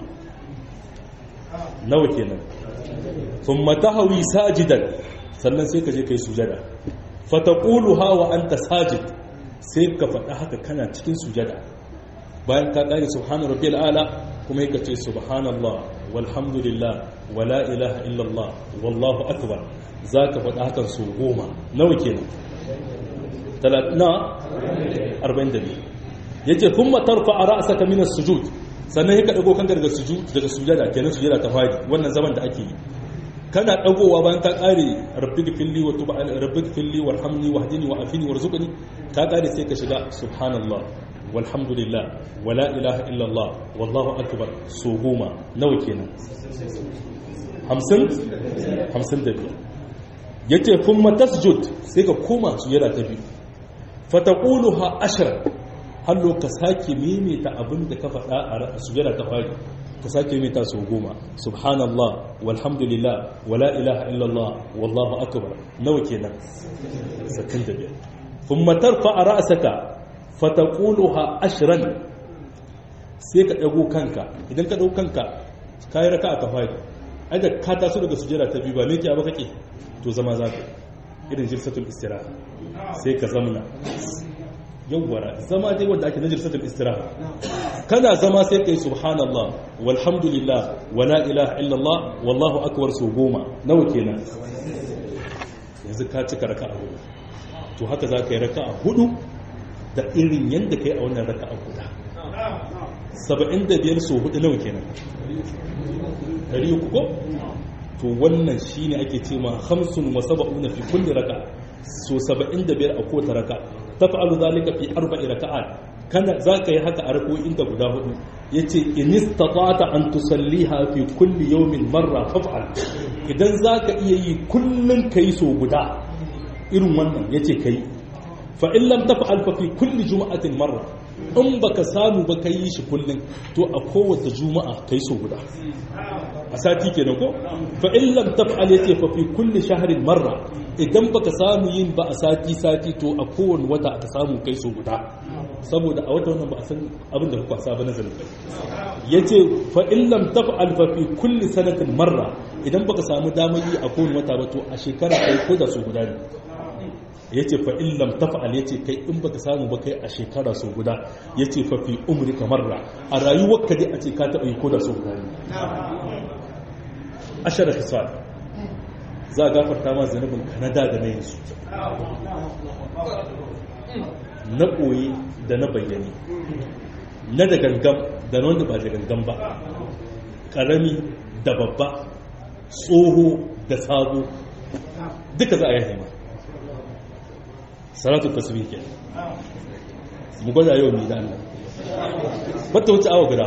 nawa kenan thumma tahwi sajidan sannan sai ka je kai sujada fataquluha wa anta sajid sai ka faɗa haka kana cikin sujada bayan ka ƙare subhana rabbiyal ala kuma yake ce subhanallah walhamdulillah wala ilaha illallah wallahu akbar zaka faɗa hakan su goma nawa kenan talatina arba'in da biyu yace kuma tarfa ra'saka min as-sujud sannan yake dago kanka daga sujud daga sujada kenan sujada ta fadi wannan zaman da ake yi kana dagowa bayan ka kare rabbika filli wa tub rabbika filli warhamni wahdini wa afini warzuqni ka kare sai ka shiga subhanallah walhamdulillah wala ilaha illallah wallahu akbar so goma nawa kenan hamsin hamsin da biyu yace kuma tasjud sai ka koma sujada ta biyu fataquluha ashra hallo ka sake mimita abinda ka faɗa a sujada ta fari ka sake mimita so goma subhanallah walhamdulillah wala ilaha illallah wallahu akbar nawa kenan sakin da biyar thumma tarfa ra'saka fataquluha ashran sai ka dago kanka idan ka dago kanka kai raka'a ta fari ai da ka taso daga sujada ta biyu ba me ke ba kake to zama zaka irin jilsatul istiraha sai ka zamna yawwara zama dai wanda ake najir satul istiraha kana zama sai kai subhanallah walhamdulillah wala ilaha illallah wallahu akbar su goma nawa kenan yanzu ka cika raka'a hudu to haka za ka yi raka'a hudu da irin yanda kai a wannan raka'a guda saba'in da biyar so hudu nawa kenan ɗari uku ko to wannan shine ake ce ma hamsin wa saba'una fi kulli raka'a so saba'in da biyar a kowace raka'a taf'alu zalika fi arba'i raka'at kana zaka yi haka a rako'in da guda hudu yace in istata'ta an tusalliha fi kulli yawmin marra faf'al idan zaka iya yi kullun kai so guda irin wannan yace kai fa in lam taf'al fa fi kulli juma'atin marra in baka samu ba kai shi kullun to a kowace juma'a kai so guda a sati kenan ko fa in lam taf'al yace fa fi kulli shahrin marra idan baka samu yin ba a sati sati to a kowane wata aka samu kai so guda saboda a wata wannan ba a san abin da kuka saba na zalunci yace fa in lam taf'al fa fi kulli sanatin marra idan baka samu damar yi a kowane wata ba to a shekara kai ko da so guda ne yace fa in lam taf'al yace kai in baka samu ba kai a shekara so guda yace fa fi umrika marra a rayuwarka dai a ce ka taba yi ko da so guda ne ashara kisal za a gafarta ma zanubin kanada da na yanzu na ɓoye da na bayyane na da gangam da na wanda ba da gangam ba ƙarami da babba tsoho da sabo duka za a yi ma salatu tasbih ke mu gwada yau mai da Allah bata wuce awa guda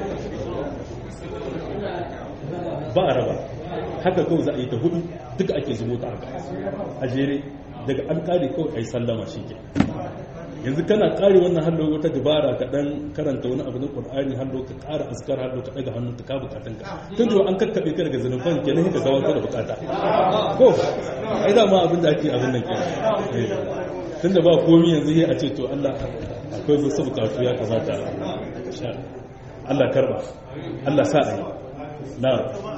ba a raba haka kawai za a yi ta hudu duka ake zubo ta haka a jere daga an kare kawai a yi sallama shi ke yanzu kana kare wannan hallo wata dabara ka dan karanta wani abu na qur'ani hallo ka kara askar hallo ka daga hannun ka bukatun ka tun da an kakkabe ka daga zanuban kenan ka ga da bukata ko ai da ma abin da ake abin nan kenan tun da ba komai yanzu sai a ce to Allah akwai wasu bukatu ya kamata Allah karba Allah sa ai na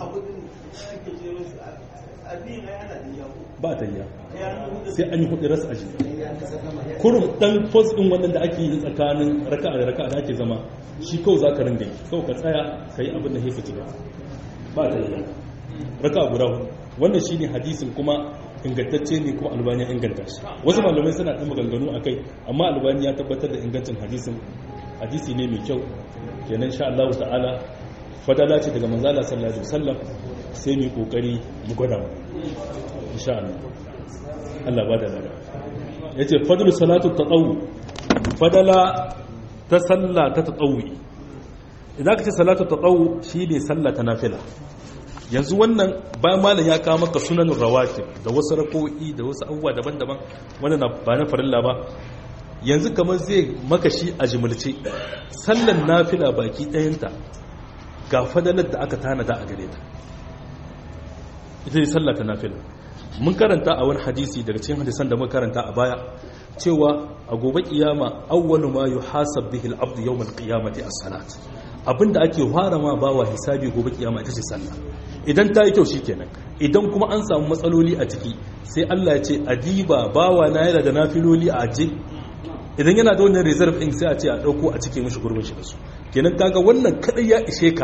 ba ta yi sai an yi hudu rasu aji kurum dan pos din wannan da ake yi tsakanin raka'a da raka'a da ake zama shi kawai za ka ringa yi kawai ka tsaya ka yi abin da haifu ci ba ta yi raka'a guda hudu wannan shi ne hadisin kuma ingantacce ne kuma albani ya inganta shi wasu malamai suna ɗan maganganu a kai amma albani ya tabbatar da ingancin hadisin hadisi ne mai kyau kenan sha Allah ta'ala fadala ce daga manzala sallallahu alaihi wasallam sai mu kokari mu gwada mu insha Allah Allah ba da lada yace fadlu salatu tatawwu fadala ta salla ta tatawwi idan ka ce salatu tatawwu shine salla ta nafila yanzu wannan bayan malam ya kawo maka sunanin rawatib da wasu rako'i da wasu abubuwa daban-daban wannan ba na farilla ba yanzu kamar zai maka shi a jimilce sallan nafila baki ɗayanta ga fadalar da aka tanada a gare ta ita ne sallah ta nafila mun karanta a wani hadisi daga cikin hadisan da muka karanta a baya cewa a gobe kiyama awwalu ma yuhasab bihi al-abd yawm al-qiyamati as-salat abinda ake fara ma bawa hisabi gobe kiyama ita ce sallah idan ta yi kyau shikenan idan kuma an samu matsaloli a ciki sai Allah ya ce adiba bawa na yana da nafiloli a aje idan yana da wannan reserve din sai a ce a dauko a cike mishi gurbin shi da su kenan kaga wannan kadai ya ishe ka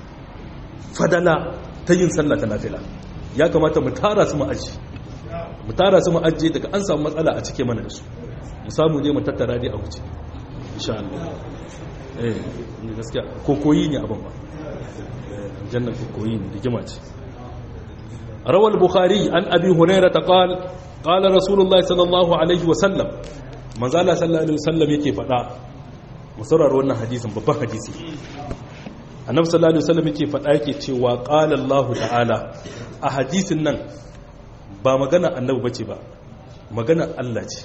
fadala ta yin sallah ta nafila ya kamata mu tara su mu aji mu tara su mu aji daga an samu matsala a cike mana da su mu samu dai mu tattara dai a wuce insha Allah eh ni gaskiya kokoyi ne abin ba jannan kokoyi ne rigima ce rawal bukhari an abi hurairah qala qala rasulullahi sallallahu alaihi wa sallam manzo Allah sallallahu alaihi wa sallam yake fada mu saurara wannan hadisin babban hadisi annabi sallallahu alaihi wasallam yake faɗa yake cewa qala Allah ta'ala a hadisin nan ba magana annabi bace ba magana Allah ce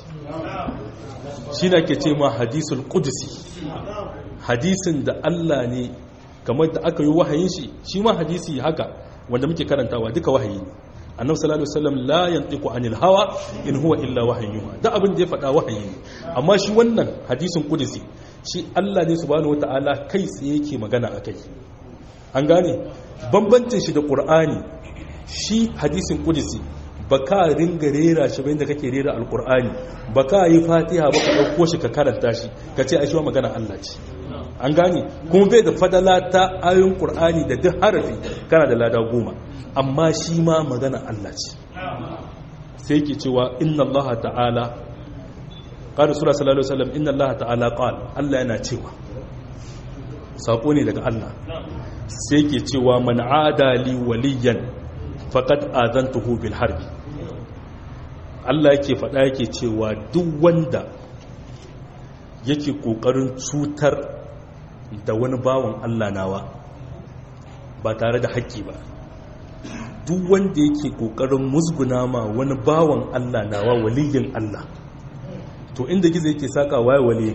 shi ne ake ce ma hadisul qudsi hadisin da Allah ne kamar da aka yi wahayin shi shi ma hadisi haka wanda muke karantawa duka wahayi ne annabi sallallahu alaihi wasallam la yantiqu anil hawa in huwa illa wahyun da abin da ya faɗa wahayi ne amma shi wannan hadisin qudsi shi Allah ne subhanahu wata'ala kai tsaye yake magana a kai an gane bambancin shi da ƙur'ani shi hadisin ƙudisi ba ka ringa rera shi bayan da kake rera alkur'ani ba ka yi fatiha ba ka ɗauko shi ka karanta shi ka ce ai shi magana Allah ce an gane kuma bai da fadala ta ayoyin qur'ani da duk harafi kana da lada goma amma shi ma magana Allah ce sai yake cewa inna Allah ta'ala qala rasulullah sallallahu alaihi wasallam inna Allah ta'ala qala Allah yana cewa sako ne daga Allah sai yake cewa man adali waliyan faqad azantuhu bil harbi Allah yake faɗa yake cewa duk wanda yake kokarin cutar da wani bawan Allah nawa ba tare da haƙƙi ba duk wanda yake kokarin musguna ma wani bawan Allah nawa waliyin Allah to inda gizo yake saka waye wali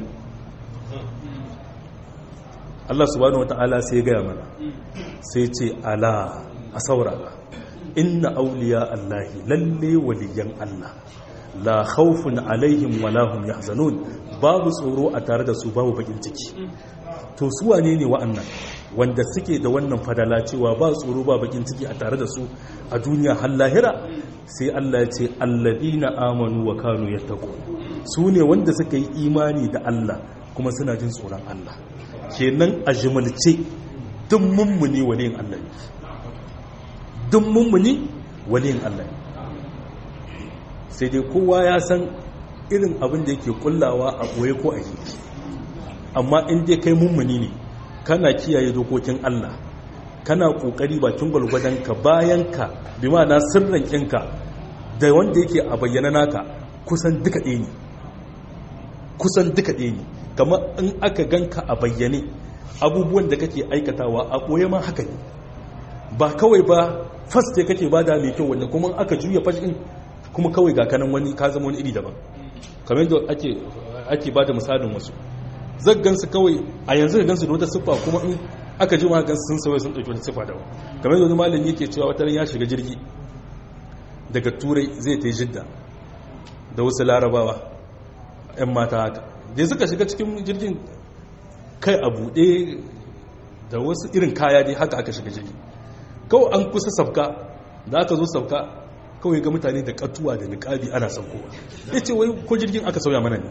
Allah subhanahu wataala sai ya gaya mana sai ce ala a saurara inna awliya Allahi lalle waliyan Allah la khawfun alaihim wala hum yahzanun babu tsoro a tare da su babu bakin ciki to su wane ne wa'annan wanda suke da wannan fadala cewa ba tsoro ba bakin ciki a tare da su a duniya har lahira sai Allah ya ce alladina amanu wa kanu yattaqun su ne wanda suka yi imani da Allah kuma suna jin tsoron Allah kenan a jimalce duk mummuni waliyin Allah ne duk mummuni waliyin Allah ne sai dai kowa ya san irin abin da yake kullawa a boye ko a jiki amma in dai kai mummuni ne kana kiyaye dokokin Allah kana kokari bakin gwalgwadon ka bayan ka bi ma'ana sirrin ɗinka da wanda yake a bayyana naka kusan duka ɗaya ne kusan duka ɗaya ne kamar in aka ganka a bayyane abubuwan da kake aikatawa a ɓoye ma haka ne ba kawai ba faste kake bada mai kyau wanda kuma aka juya fashin kuma kawai ga kanan wani ka zama wani iri daban kamar yadda ake ake bada misalin wasu zaggansu kawai a yanzu da gansu da wata siffa kuma in aka ji ma gansu sun sauya sun ɗauki wata siffa daban kamar yadda wani malami yake cewa wata ran ya shiga jirgi daga turai zai ta yi jidda da wasu larabawa 'yan mata haka da suka shiga cikin jirgin kai a buɗe da wasu irin kaya dai haka aka shiga jirgi kawai an kusa safka da aka zo safka kawai ga mutane da katuwa da niƙabi ana saukowa ya ce wai ko jirgin aka sauya mana ne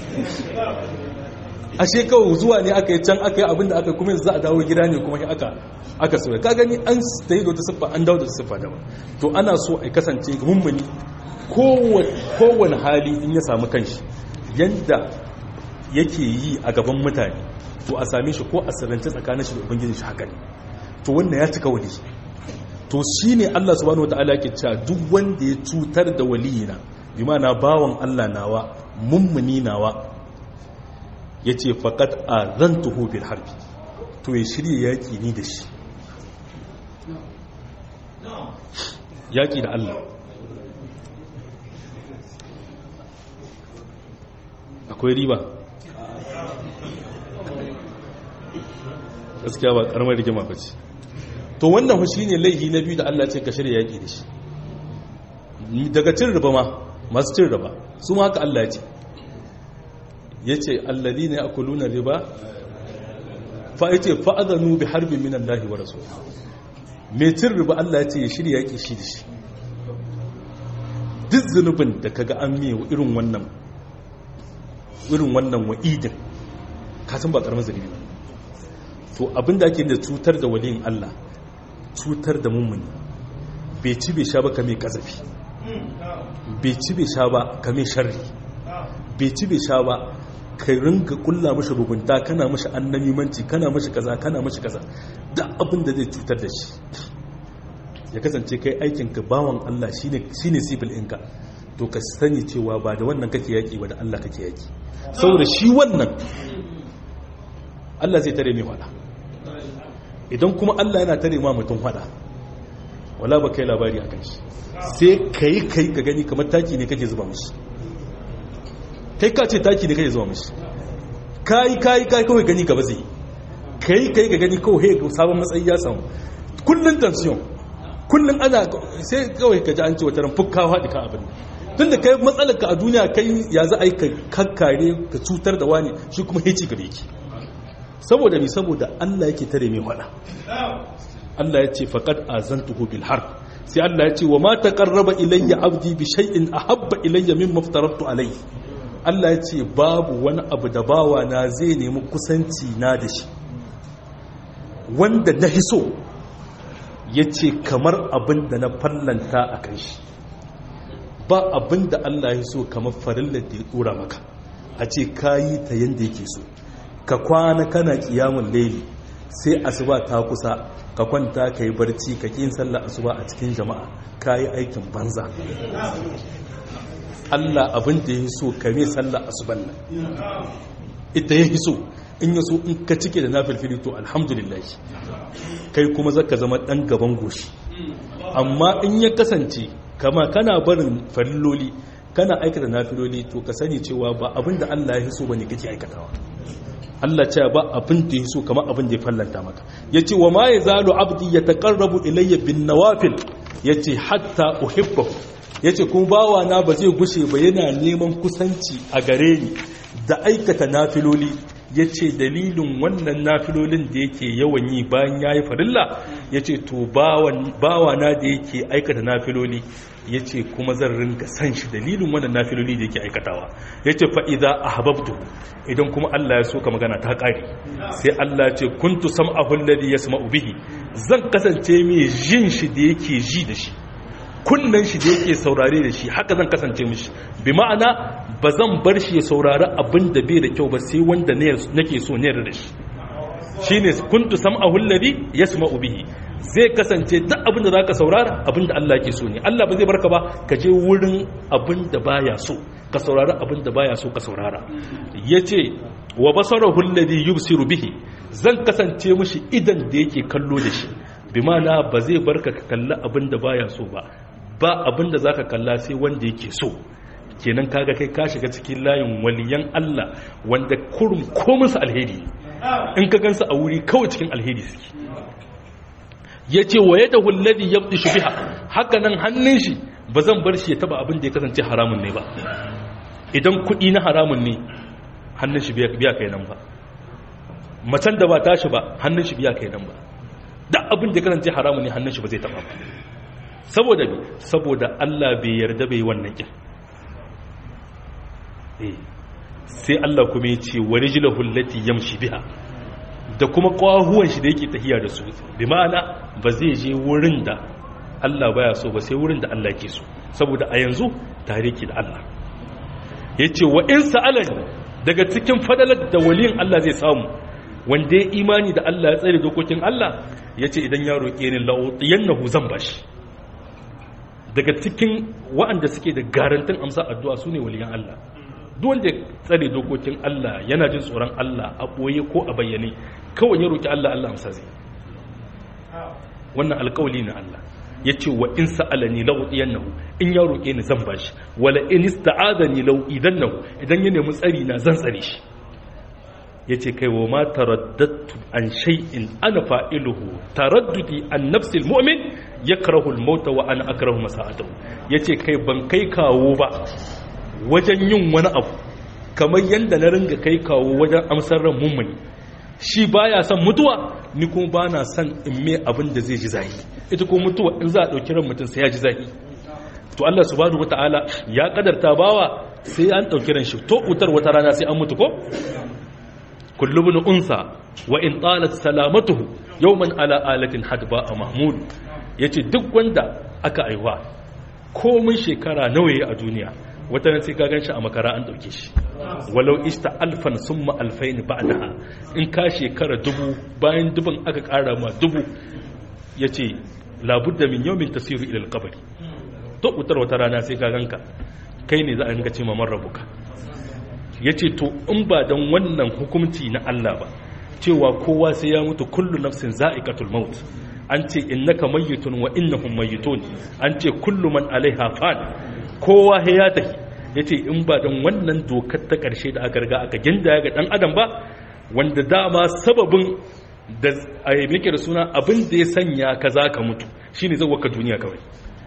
ashe kawai zuwa ne aka yi can aka yi abinda aka kuma za a dawo gida ne kuma aka aka sauya ka gani an ta yi da wata siffa an dawo da siffa daban to ana so a kasance mummuni kowane hali in ya samu kanshi yadda yake yi a gaban mutane to a same shi ko a sirrance tsakanin shi da ubangiji shi haka ne to wannan ya cika wali to shine Allah subhanahu wataala yake cewa duk wanda ya cutar da waliyina bi ma'ana bawan Allah nawa mummuni nawa yace faqat azantuhu bil harbi to ya shirye yaki ni da shi yaki da Allah akwai riba gaskiya ba karamar rigima ba ce to wannan shi ne laihi na biyu da Allah ce ka shirya yaƙi da shi daga cin riba ma masu cin riba su ma haka Allah ce ya ce allazi ne a kuluna riba fa ya ce fa'adanu bi harbin minan lahi wa rasu mai cin riba Allah ce ya shirya yaƙi shi da shi duk zunubin da kaga an miye irin wannan irin wannan wa'idin kasan ba karamar zunubi ba to abinda ake da cutar da waliyin Allah cutar da mummuni bai ci bai sha ba kame kazafi bai ci bai sha ba kame sharri bai ci bai sha ba kai ringa kulla mashi rugunta kana mashi annamimanci kana mashi kaza kana mashi kaza da abin da zai cutar da shi ya kasance kai aikinka bawan Allah shine shine sibil ɗinka to ka sani cewa ba da wannan kake yaki ba da Allah kake yaki saboda shi wannan Allah zai tare mai fada idan kuma Allah yana tare ma mutum fada wala ba kai labari akan shi sai kai kai ka gani kamar taki ne kake zuba mishi kai ka ce taki ne kake zuba mishi kai kai kai kawai gani gaba zai kai kai ka gani kawai sabon matsayi ya samu kullun tension kullun ana sai kawai ka ji an ce wata ran fukkawa da ka abin tunda kai matsalar ka a duniya kai ya za a yi ka kakkare ka cutar da wani shi kuma heci gare ki saboda ni saboda Allah yake tare mai fada Allah ya ce faqad azantuhu bil harb sai Allah ya ce wa ma taqarraba ilayya abdi bi shay'in ahabba ilayya mimma aftaratu alayhi. Allah ya ce babu wani abu da bawa na zai nemi kusanci na da shi wanda na hiso, ya ce kamar abin da na fallanta a kan shi. Ba abin da Allah ya so kamar farillar da ya dora maka a ce kayi ta yanda yake so, ka kwana kana kiyamun laili sai asuba ta kusa ka kwanta ka yi barci ka ƙin sallar asuba a cikin jama'a, kayi aikin banza. Allah abin da ya so ka mai sallar asuban nan ita ya so, in ya so in ka cike da nafilfili to alhamdulillah kai kuma zaka zama dan gaban goshi. Amma in ya kasance kama kana barin farilloli kana aikata nafiloli, to ka sani cewa ba abin da Allah ya so bane kake aikatawa. Allah ce ba abin da ya so kamar abin da ya fallanta maka. Yace wa ma yazalu abdi yataqarrabu ilayya bin nawafil, yace hatta uhibbahu, yace kuma bawa na ba zai gushe ba yana neman kusanci a gare ni da aikata nafiloli. Yace dalilin wannan nafilolin da yake yawan yi bayan yayi farilla, yace to bawan bawa na da yake aikata nafiloli, yace kuma zan rinka san shi dalilin wannan nafiloli da yake aikatawa. Yace fa idza ahbabtu, idan kuma Allah ya so ka magana ta kare, sai Allah ya ce kuntu sam'ahu alladhi yasma'u bihi, zan kasance mai jin shi da yake ji da shi, kunnan shi da yake saurare da shi, haka zan kasance mishi. Bi ma'ana ba zan bar shi ya saurari abin da bai da kyau ba sai wanda nake so ne da shi. Shine kuntu sam'ahu alladhi yasma'u bihi, zai kasance duk abin da zaka saurara abin da Allah yake so ne. Allah ba zai barka ba ka je wurin abin da baya so, ka saurari abin da baya so ka saurara. Yace wa basarahu alladhi yubsiru bihi, zan kasance mishi idan da yake kallo da shi. Bi ma'ana ba zai barka ka kalla abin da baya so ba, ba abin da zaka kalla sai wanda yake so. Kenan kaga kai ka shiga cikin layin waliyan Allah wanda kurum komin su alheri, in ka gansu a wuri kawai cikin alheri suke. Yace wa yadahu alladhi yabdishu biha, haka nan hannun shi ba zan bar shi ya taba abin da ya kasance haramun ne ba. Idan kuɗi na haramun ne hannun shi biya kai nan ba, macen da ba tashi ba hannun shi biya kai nan ba, duk abin da ya kasance haramun ne hannun shi ba zai taba ba. Saboda bi saboda Allah bai yarda bai wannan kin. Sai Allah kuma ya ce wa rijlahu allati yamshi biha, da kuma kwahuwan shi da yake tahiya da su. Bi ma'ana ba zai je wurin da Allah baya so ba sai wurin da Allah ke so, saboda a yanzu tare ki da Allah. Yace wa in sa'alani, daga cikin fadalar da waliyin Allah zai samu wanda ya imani da Allah ya tsare dokokin Allah, yace idan ya roke ni la'utiyannahu zan bashi. Daga cikin waɗanda suke da garantin amsa addu'a sune waliyan Allah. Duk wanda tsare dokokin Allah yana jin tsoron Allah a boye ko a bayyane, kawai ya roki Allah, Allah amsa zai. Wannan alƙawli ne Allah. Yace wa in sa'alani la'utiyannahu, in ya roke ni zan bashi, wala in ista'adani la'u'idannahu, idan ya nemi tsari na zan tsare shi. Yace kai wa ma taraddadtu an shay'in ana fa'iluhu taraddudi an nafsil mu'min yakrahu al-maut wa ana akrahu masa'atahu. Yace kai ban kai kawo ba wajen yin wani abu kamar yanda na ringa kai kawo wajen amsar ran mummuni. Shi baya son mutuwa, ni kuma bana son in me abin da zai ji zahi. Ita ko mutuwa in za a dauki ran mutum sai ya ji zahi. To Allah subhanahu wataala ya kadarta bawa sai an dauki ran shi, to utar wata rana sai an mutu ko? Kullu ibn unsa wa in talat salamatuhu yawman ala alatin hadba mahmud. Yace duk wanda aka aiwa komai shekara nawa yayi a duniya, wata nan sai ka ganshi a makara an dauke shi. Walau ista alfan summa alfain ba'daha, in ka shekara dubu bayan dubun aka kara ma dubu, yace labudda min yawmin tasiru ila alqabr. To utar wata rana sai ka ganka kai ne za a ringa ce mamar rabuka. Ya ce to in ba don wannan hukumci na Allah ba cewa kowa sai ya mutu, kullu nafsin za'iqatul maut, an ce innaka mayyitun wa innahum mayyitun, an ce kullu man alaiha fan, kowa ya tafi. Ya ce in ba don wannan dokar ta ƙarshe da aka riga aka gindaya ga ɗan adam ba, wanda dama sababin da a yi da suna abin da ya sanya ka za ka mutu shine zai waka duniya kawai,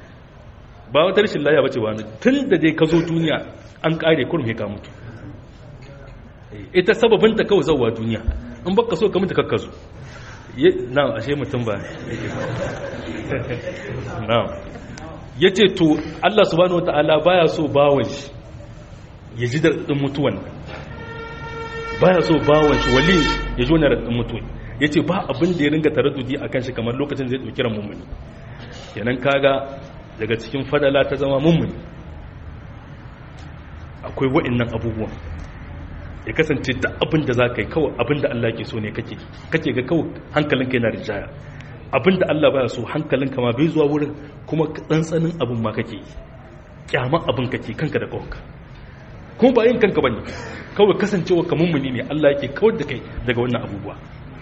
ba wata rashin laya bace ba. Tun da dai ka zo duniya an ƙare kurum ka mutu. Ita sababinta kawai zauwa duniya, in baka so ka mutu kakka zo. na ashe mutum ba na ya ce to Allah subhanahu wa ta'ala baya so bawon shi ya ji daɗin mutuwan baya so bawon shi wali ya ji wani daɗin mutuwan ya ce ba abin da ya ringa taraddudi a kan shi kamar lokacin zai ɗauki ran mummuni yanan kaga daga cikin fadala ta zama mummuni akwai wa'annan abubuwan ya kasance da abin da za ka yi kawai abin da Allah ke so ne kake kake ga kawai hankalinka yana rijaya abin da Allah baya so hankalinka ma bai zuwa wurin kuma tsantsanin abin ma kake yi kyaman abin kake kanka da kawai kuma ba yin kanka bane kawai kasancewa ka mummuni ne Allah yake kawar da kai daga wannan abubuwa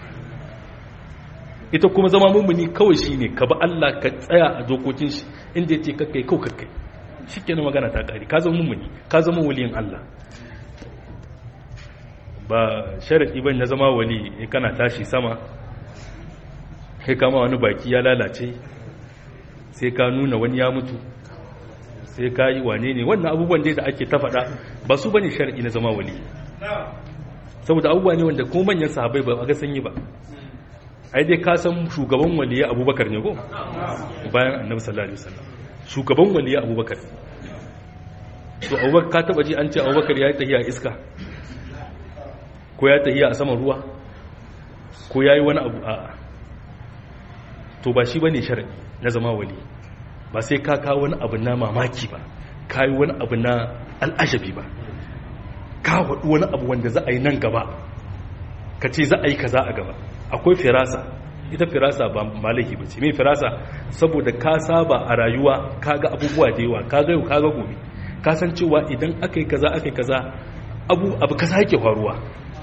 ita kuma zama mummuni kawai shine ka ba Allah ka tsaya a dokokin shi inda yace kakkai kawai kakkai shikenan magana ta kare ka zama mummuni ka zama waliyin Allah ba sharadi bane na zama wali kana tashi sama kai kama wani baki ya lalace sai ka nuna wani ya mutu sai ka yi wane ne wannan abubuwan da ake ta faɗa ba su bane sharadi na zama wali saboda abubuwa ne wanda kuma manyan sahabbai ba a ga sanyi ba ai dai ka san shugaban waliya Abubakar ne ko bayan Annabi sallallahu alaihi wasallam shugaban waliya Abubakar to Abubakar ka taba ji an ce Abubakar ya yi tahiya iska ko ya tahiya a saman ruwa ko ya yi wani abu a to ba shi ba ne sharadi na zama wali ba sai ka kawo wani abu na mamaki ba ka yi wani abu na al'ajabi ba ka waɗu wani abu wanda za a yi nan gaba ka ce za a yi kaza a gaba akwai firasa ita firasa ba malahi ba ce mai firasa saboda ka saba a rayuwa ka ga abubuwa da yawa ka ga yau ka ga gobe ka san cewa idan aka yi kaza aka yi kaza abu abu kaza yake faruwa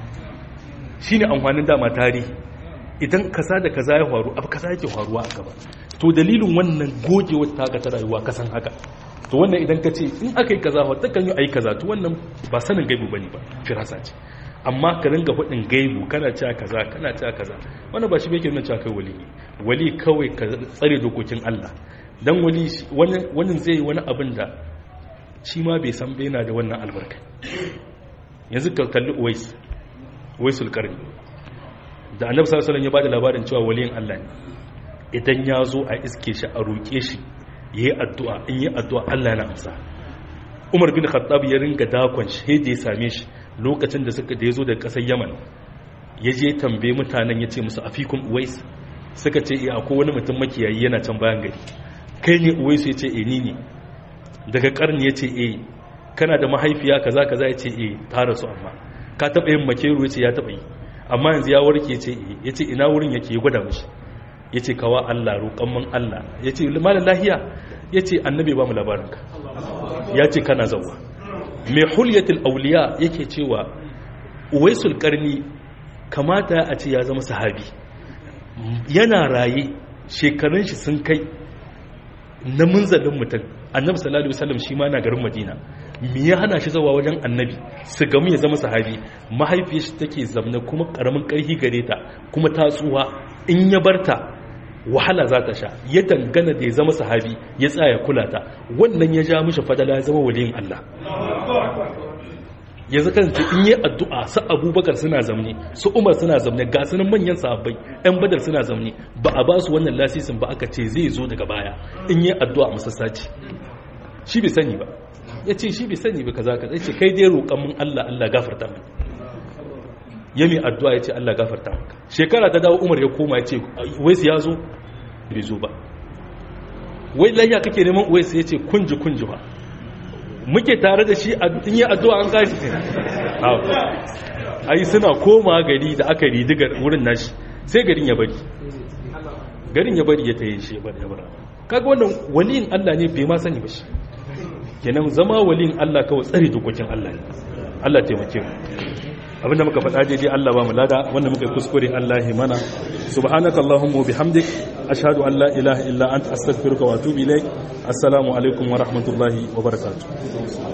shine amfanin dama tarihi idan kaza da kaza ya faru abu kaza yake faruwa a gaba to dalilin wannan gogewar taka ta rayuwa ka san haka to wannan idan ka ce in aka yi kaza wata kan yi ayi kaza to wannan ba sanin gaibu bane ba firasa ce amma ka ringa faɗin gaibu kana cewa kaza kana cewa kaza wannan ba shi bai ke nuna cewa kai wali wali kawai ka tsare dokokin Allah dan wali wani wani zai wani abin da shi ma bai san bai yana da wannan albarka yanzu ka kalli Uwais Uwaisul Qarni da Annabi sallallahu alaihi wasallam ya bada labarin cewa waliyin Allah ne idan ya zo a iske shi a roƙe shi yayi addu'a in yi addu'a Allah yana amsa Umar bin Khattab ya ringa dakon shi da ya same shi lokacin da suka da yazo daga ƙasar Yaman ya je tambaye mutanen ya ce musu afikun Uwais suka ce eh akwai wani mutum makiyayi yana can bayan gari kai ne Uwais ya ce eh ni ne daga karni ya ce eh kana da mahaifiya kaza kaza ya ce eh ta rasu amma ka taɓa yin makeru ya ce ya taɓa yi amma yanzu ya warke ya ce eh ya ce ina wurin yake ya gwada mishi ya ce kawa Allah roƙon man Allah ya ce malam lahiya ya ce annabi ba mu labarinka ya ce kana zauwa mai hulyatul auliya yake cewa Uwaisul Qarni kamata a ce ya zama sahabi yana raye shekarun shi sun kai na munzalin mutum annabi sallallahu alaihi wasallam shi ma na garin Madina me ya hana shi zawa wajen annabi su gamu ya zama sahabi mahaifiyar shi take zamna kuma karamin karhi gare ta kuma ta tsuwa in ya barta wahala za ta sha ya dangana da ya zama sahabi ya tsaya kula ta wannan ya ja mishi fadala ya zama waliyin Allah yanzu kan in yi addu'a su Abubakar suna zamne su Umar suna zamne ga sunan manyan sahabbai ɗan Badar suna zamne ba a ba su wannan lasisin ba aka ce zai zo daga baya in yi addu'a musassaci shi bai sani ba ya ce shi bai sani ba kaza kaza ya ce kai dai roƙon mun Allah Allah gafarta min ya mai addu'a ya ce Allah gafarta maka shekara ta dawo Umar ya koma ya ce Uwais ya zo bai zo ba wai layya kake neman Uwais ya ce kunji kunji ba muke tare da shi in yi addu'a an gashi ai suna koma gari da aka ridiga wurin nashi sai garin ya bari garin ya bari ya taye shi ya bari ya bari kaga wannan waliyin Allah ne bai ma sani ba shi kenan zama waliyin Allah kawai tsare dokokin Allah ne Allah taimake mu abinda muka faɗa daidai Allah ba mu lada wanda muka yi kuskure Allah ya mana subhanaka allahumma bihamdik ashhadu an la ilaha illa anta astaghfiruka wa atubu ilaik assalamu alaikum wa rahmatullahi wa barakatuh